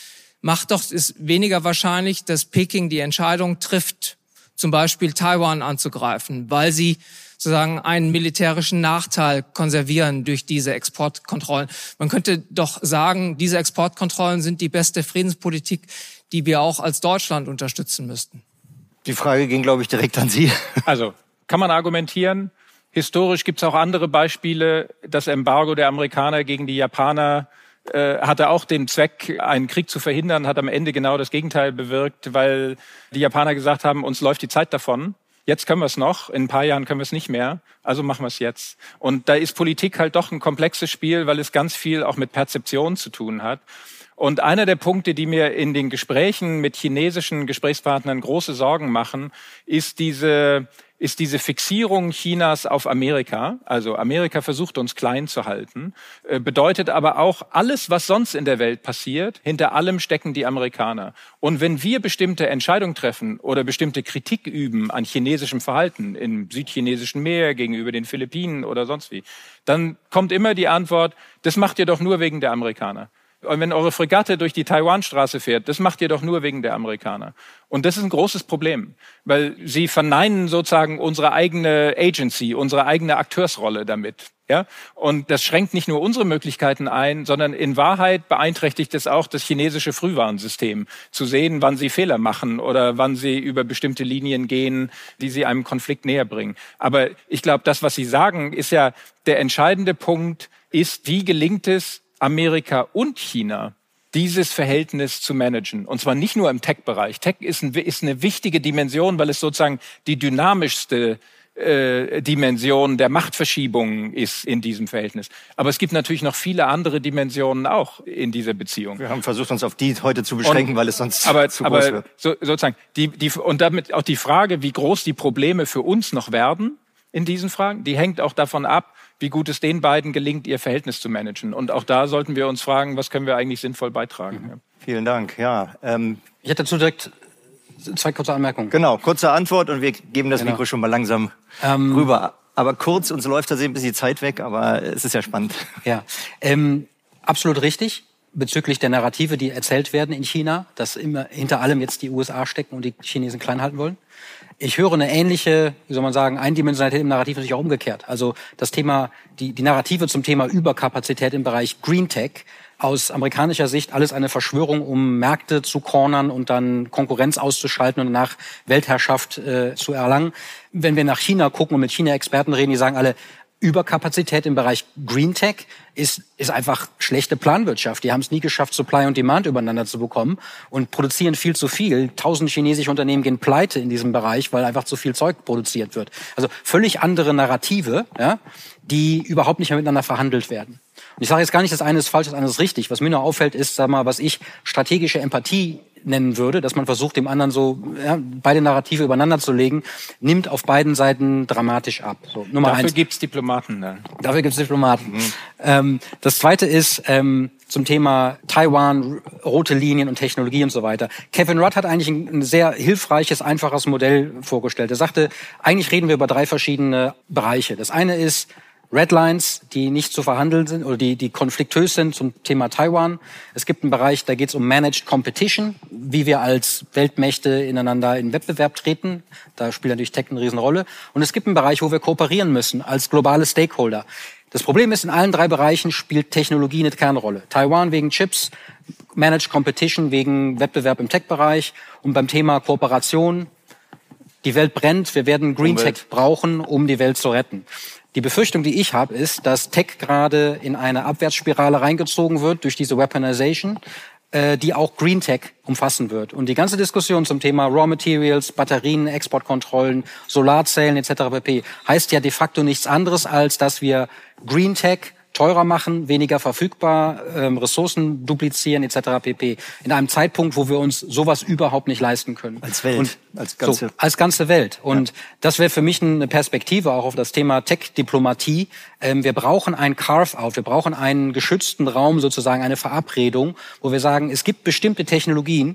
macht doch es weniger wahrscheinlich, dass Peking die Entscheidung trifft, zum Beispiel Taiwan anzugreifen, weil sie sozusagen einen militärischen Nachteil konservieren durch diese Exportkontrollen. Man könnte doch sagen, diese Exportkontrollen sind die beste Friedenspolitik, die wir auch als Deutschland unterstützen müssten. Die Frage ging, glaube ich, direkt an Sie. Also, kann man argumentieren. Historisch gibt es auch andere Beispiele. Das Embargo der Amerikaner gegen die Japaner hatte auch den Zweck, einen Krieg zu verhindern, hat am Ende genau das Gegenteil bewirkt, weil die Japaner gesagt haben, uns läuft die Zeit davon. Jetzt können wir es noch, in ein paar Jahren können wir es nicht mehr, also machen wir es jetzt. Und da ist Politik halt doch ein komplexes Spiel, weil es ganz viel auch mit Perzeption zu tun hat. Und einer der Punkte, die mir in den Gesprächen mit chinesischen Gesprächspartnern große Sorgen machen, ist diese Fixierung Chinas auf Amerika. Also Amerika versucht uns klein zu halten, bedeutet aber auch, alles, was sonst in der Welt passiert, hinter allem stecken die Amerikaner. Und wenn wir bestimmte Entscheidungen treffen oder bestimmte Kritik üben an chinesischem Verhalten im südchinesischen Meer gegenüber den Philippinen oder sonst wie, dann kommt immer die Antwort, das macht ihr doch nur wegen der Amerikaner. Und wenn eure Fregatte durch die Taiwanstraße fährt, das macht ihr doch nur wegen der Amerikaner. Und das ist ein großes Problem, weil sie verneinen sozusagen unsere eigene Agency, unsere eigene Akteursrolle damit. Ja? Und das schränkt nicht nur unsere Möglichkeiten ein, sondern in Wahrheit beeinträchtigt es auch das chinesische Frühwarnsystem, zu sehen, wann sie Fehler machen oder wann sie über bestimmte Linien gehen, die sie einem Konflikt näher bringen. Aber ich glaube, das, was Sie sagen, ist ja der entscheidende Punkt, ist, wie gelingt es, Amerika und China dieses Verhältnis zu managen. Und zwar nicht nur im Tech-Bereich. Tech ist eine wichtige Dimension, weil es sozusagen die dynamischste Dimension der Machtverschiebung ist in diesem Verhältnis. Aber es gibt natürlich noch viele andere Dimensionen auch in dieser Beziehung. Wir haben versucht, uns auf die heute zu beschränken, weil es sonst zu groß wird. Sozusagen und damit auch die Frage, wie groß die Probleme für uns noch werden in diesen Fragen, die hängt auch davon ab, wie gut es den beiden gelingt, ihr Verhältnis zu managen. Und auch da sollten wir uns fragen, was können wir eigentlich sinnvoll beitragen. Ja. Vielen Dank. Ja, ich hätte dazu direkt 2 kurze Anmerkungen. Genau, kurze Antwort und wir geben das Mikro schon mal langsam rüber. Aber kurz, uns läuft da ein bisschen die Zeit weg, aber es ist ja spannend. Ja, absolut richtig. Bezüglich der Narrative, die erzählt werden in China, dass immer hinter allem jetzt die USA stecken und die Chinesen klein halten wollen. Ich höre eine ähnliche, wie soll man sagen, Eindimensionalität im Narrativ natürlich auch umgekehrt. Also das Thema, die Narrative zum Thema Überkapazität im Bereich Green Tech, aus amerikanischer Sicht alles eine Verschwörung, um Märkte zu cornern und dann Konkurrenz auszuschalten und danach Weltherrschaft zu erlangen. Wenn wir nach China gucken und mit China-Experten reden, die sagen alle, Überkapazität im Bereich Green Tech ist einfach schlechte Planwirtschaft. Die haben es nie geschafft, Supply und Demand übereinander zu bekommen und produzieren viel zu viel. 1000 chinesische Unternehmen gehen pleite in diesem Bereich, weil einfach zu viel Zeug produziert wird. Also völlig andere Narrative, ja, die überhaupt nicht mehr miteinander verhandelt werden. Und ich sage jetzt gar nicht, das eine ist falsch, das andere ist richtig. Was mir nur auffällt, ist, sag mal, was ich strategische Empathie nennen würde, dass man versucht, dem anderen so beide Narrative übereinander zu legen, nimmt auf beiden Seiten dramatisch ab. So, Nummer Dafür 1. gibt's Diplomaten dann. Dafür gibt's Diplomaten. Das Zweite ist zum Thema Taiwan, rote Linien und Technologie und so weiter. Kevin Rudd hat eigentlich ein sehr hilfreiches, einfaches Modell vorgestellt. Er sagte, eigentlich reden wir über 3 verschiedene Bereiche. Das eine ist Red Lines, die nicht zu verhandeln sind oder die konfliktös sind zum Thema Taiwan. Es gibt einen Bereich, da geht es um Managed Competition, wie wir als Weltmächte ineinander in Wettbewerb treten. Da spielt natürlich Tech eine Riesenrolle. Und es gibt einen Bereich, wo wir kooperieren müssen als globale Stakeholder. Das Problem ist, in allen 3 Bereichen spielt Technologie eine Kernrolle. Taiwan wegen Chips, Managed Competition wegen Wettbewerb im Tech-Bereich und beim Thema Kooperation. Die Welt brennt, wir werden Green Tech brauchen, um die Welt zu retten. Die Befürchtung, die ich habe, ist, dass Tech gerade in eine Abwärtsspirale reingezogen wird durch diese Weaponization, die auch Green Tech umfassen wird. Und die ganze Diskussion zum Thema Raw Materials, Batterien, Exportkontrollen, Solarzellen etc. pp. heißt ja de facto nichts anderes, als dass wir Green Tech teurer machen, weniger verfügbar, Ressourcen duplizieren etc. pp. In einem Zeitpunkt, wo wir uns sowas überhaupt nicht leisten können. Als Welt, und als ganze Welt. Und das wäre für mich eine Perspektive auch auf das Thema Tech-Diplomatie. Wir brauchen ein Carve-out, wir brauchen einen geschützten Raum, sozusagen eine Verabredung, wo wir sagen, es gibt bestimmte Technologien,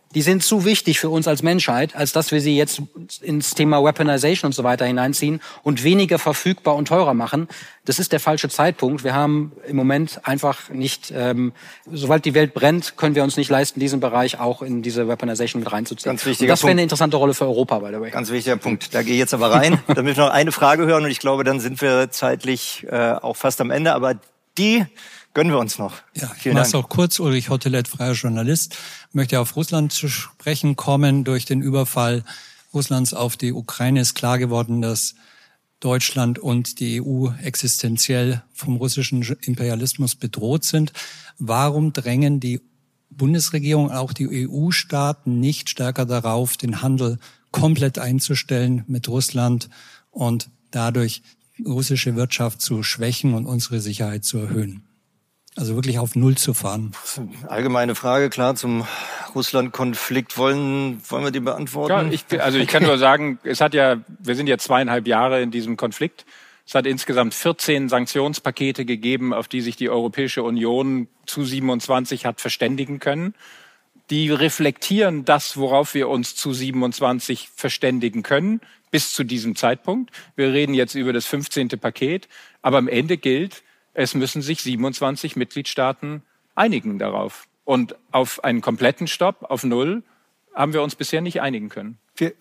die sind zu wichtig für uns als Menschheit, als dass wir sie jetzt ins Thema Weaponization und so weiter hineinziehen und weniger verfügbar und teurer machen. Das ist der falsche Zeitpunkt. Wir haben im Moment einfach nicht, sobald die Welt brennt, können wir uns nicht leisten, diesen Bereich auch in diese Weaponization mit reinzuziehen. Ganz wichtiger das wäre eine interessante Rolle für Europa, by the way. Ganz wichtiger Punkt. Da gehe ich jetzt aber rein, damit wir noch eine Frage hören und ich glaube, dann sind wir zeitlich auch fast am Ende, aber die gönnen wir uns noch. Ja, ich mache es auch kurz. Ulrich Hottelet, freier Journalist, möchte auf Russland zu sprechen kommen. Durch den Überfall Russlands auf die Ukraine ist klar geworden, dass Deutschland und die EU existenziell vom russischen Imperialismus bedroht sind. Warum drängen die Bundesregierung und auch die EU-Staaten nicht stärker darauf, den Handel komplett einzustellen mit Russland und dadurch russische Wirtschaft zu schwächen und unsere Sicherheit zu erhöhen? Also wirklich auf Null zu fahren. Allgemeine Frage, klar, zum Russland-Konflikt. Wollen wir die beantworten? Ja, ich kann nur sagen, wir sind ja 2,5 Jahre in diesem Konflikt. Es hat insgesamt 14 Sanktionspakete gegeben, auf die sich die Europäische Union zu 27 hat verständigen können. Die reflektieren das, worauf wir uns zu 27 verständigen können, bis zu diesem Zeitpunkt. Wir reden jetzt über das 15. Paket, aber am Ende gilt, es müssen sich 27 Mitgliedstaaten einigen darauf. Und auf einen kompletten Stopp, auf Null, haben wir uns bisher nicht einigen können. Ich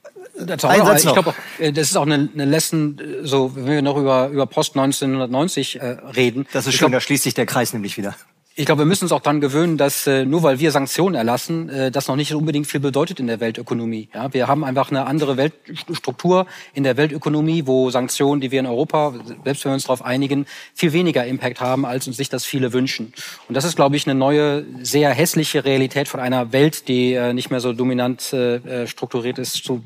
glaube, das ist auch eine Lesson, so wenn wir noch über Post 1990 reden. Das ist schön, da schließt sich der Kreis nämlich wieder. Ich glaube, wir müssen uns auch daran gewöhnen, dass nur weil wir Sanktionen erlassen, das noch nicht unbedingt viel bedeutet in der Weltökonomie. Ja, wir haben einfach eine andere Weltstruktur in der Weltökonomie, wo Sanktionen, die wir in Europa, selbst wenn wir uns darauf einigen, viel weniger Impact haben, als uns sich das viele wünschen. Und das ist, glaube ich, eine neue, sehr hässliche Realität von einer Welt, die nicht mehr so dominant strukturiert ist. Zu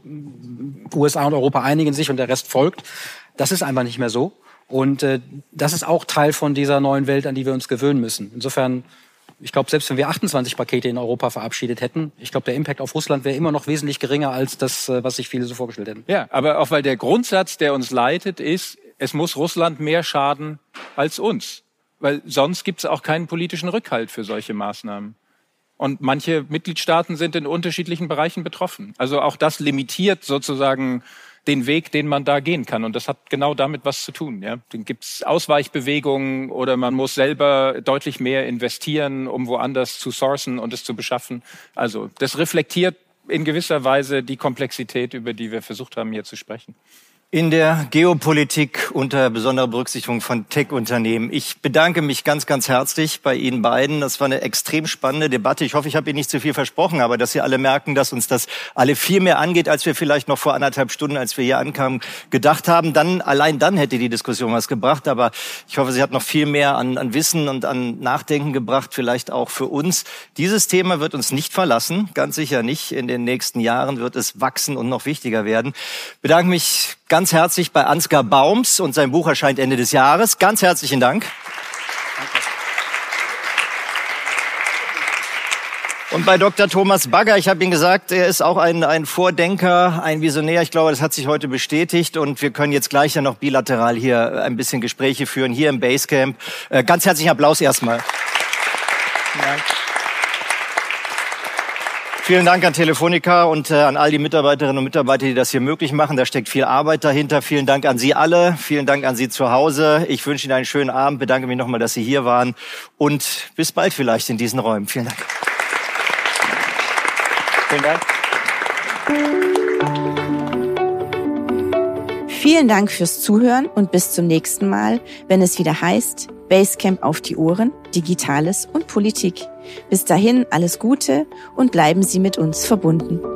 USA und Europa einigen sich und der Rest folgt. Das ist einfach nicht mehr so. Und das ist auch Teil von dieser neuen Welt, an die wir uns gewöhnen müssen. Insofern, ich glaube, selbst wenn wir 28 Pakete in Europa verabschiedet hätten, ich glaube, der Impact auf Russland wäre immer noch wesentlich geringer als das, was sich viele so vorgestellt hätten. Ja, aber auch weil der Grundsatz, der uns leitet, ist, es muss Russland mehr schaden als uns. Weil sonst gibt es auch keinen politischen Rückhalt für solche Maßnahmen. Und manche Mitgliedstaaten sind in unterschiedlichen Bereichen betroffen. Also auch das limitiert sozusagen den Weg, den man da gehen kann. Und das hat genau damit was zu tun. Ja? Dann gibt's Ausweichbewegungen oder man muss selber deutlich mehr investieren, um woanders zu sourcen und es zu beschaffen. Also das reflektiert in gewisser Weise die Komplexität, über die wir versucht haben, hier zu sprechen. In der Geopolitik unter besonderer Berücksichtigung von Tech-Unternehmen. Ich bedanke mich ganz, ganz herzlich bei Ihnen beiden. Das war eine extrem spannende Debatte. Ich hoffe, ich habe Ihnen nicht zu viel versprochen, aber dass Sie alle merken, dass uns das alle viel mehr angeht, als wir vielleicht noch vor 1,5 Stunden, als wir hier ankamen, gedacht haben. Allein dann hätte die Diskussion was gebracht. Aber ich hoffe, sie hat noch viel mehr an Wissen und an Nachdenken gebracht, vielleicht auch für uns. Dieses Thema wird uns nicht verlassen, ganz sicher nicht. In den nächsten Jahren wird es wachsen und noch wichtiger werden. Ich bedanke mich ganz herzlich bei Ansgar Baums und sein Buch erscheint Ende des Jahres. Ganz herzlichen Dank. Danke. Und bei Dr. Thomas Bagger, ich habe Ihnen gesagt, er ist auch ein Vordenker, ein Visionär. Ich glaube, das hat sich heute bestätigt und wir können jetzt gleich ja noch bilateral hier ein bisschen Gespräche führen, hier im Basecamp. Ganz herzlichen Applaus erstmal. Vielen Dank. Vielen Dank an Telefonica und an all die Mitarbeiterinnen und Mitarbeiter, die das hier möglich machen. Da steckt viel Arbeit dahinter. Vielen Dank an Sie alle. Vielen Dank an Sie zu Hause. Ich wünsche Ihnen einen schönen Abend. Bedanke mich nochmal, dass Sie hier waren. Und bis bald vielleicht in diesen Räumen. Vielen Dank. Vielen Dank. Vielen Dank fürs Zuhören und bis zum nächsten Mal, wenn es wieder heißt Basecamp auf die Ohren, Digitales und Politik. Bis dahin alles Gute und bleiben Sie mit uns verbunden.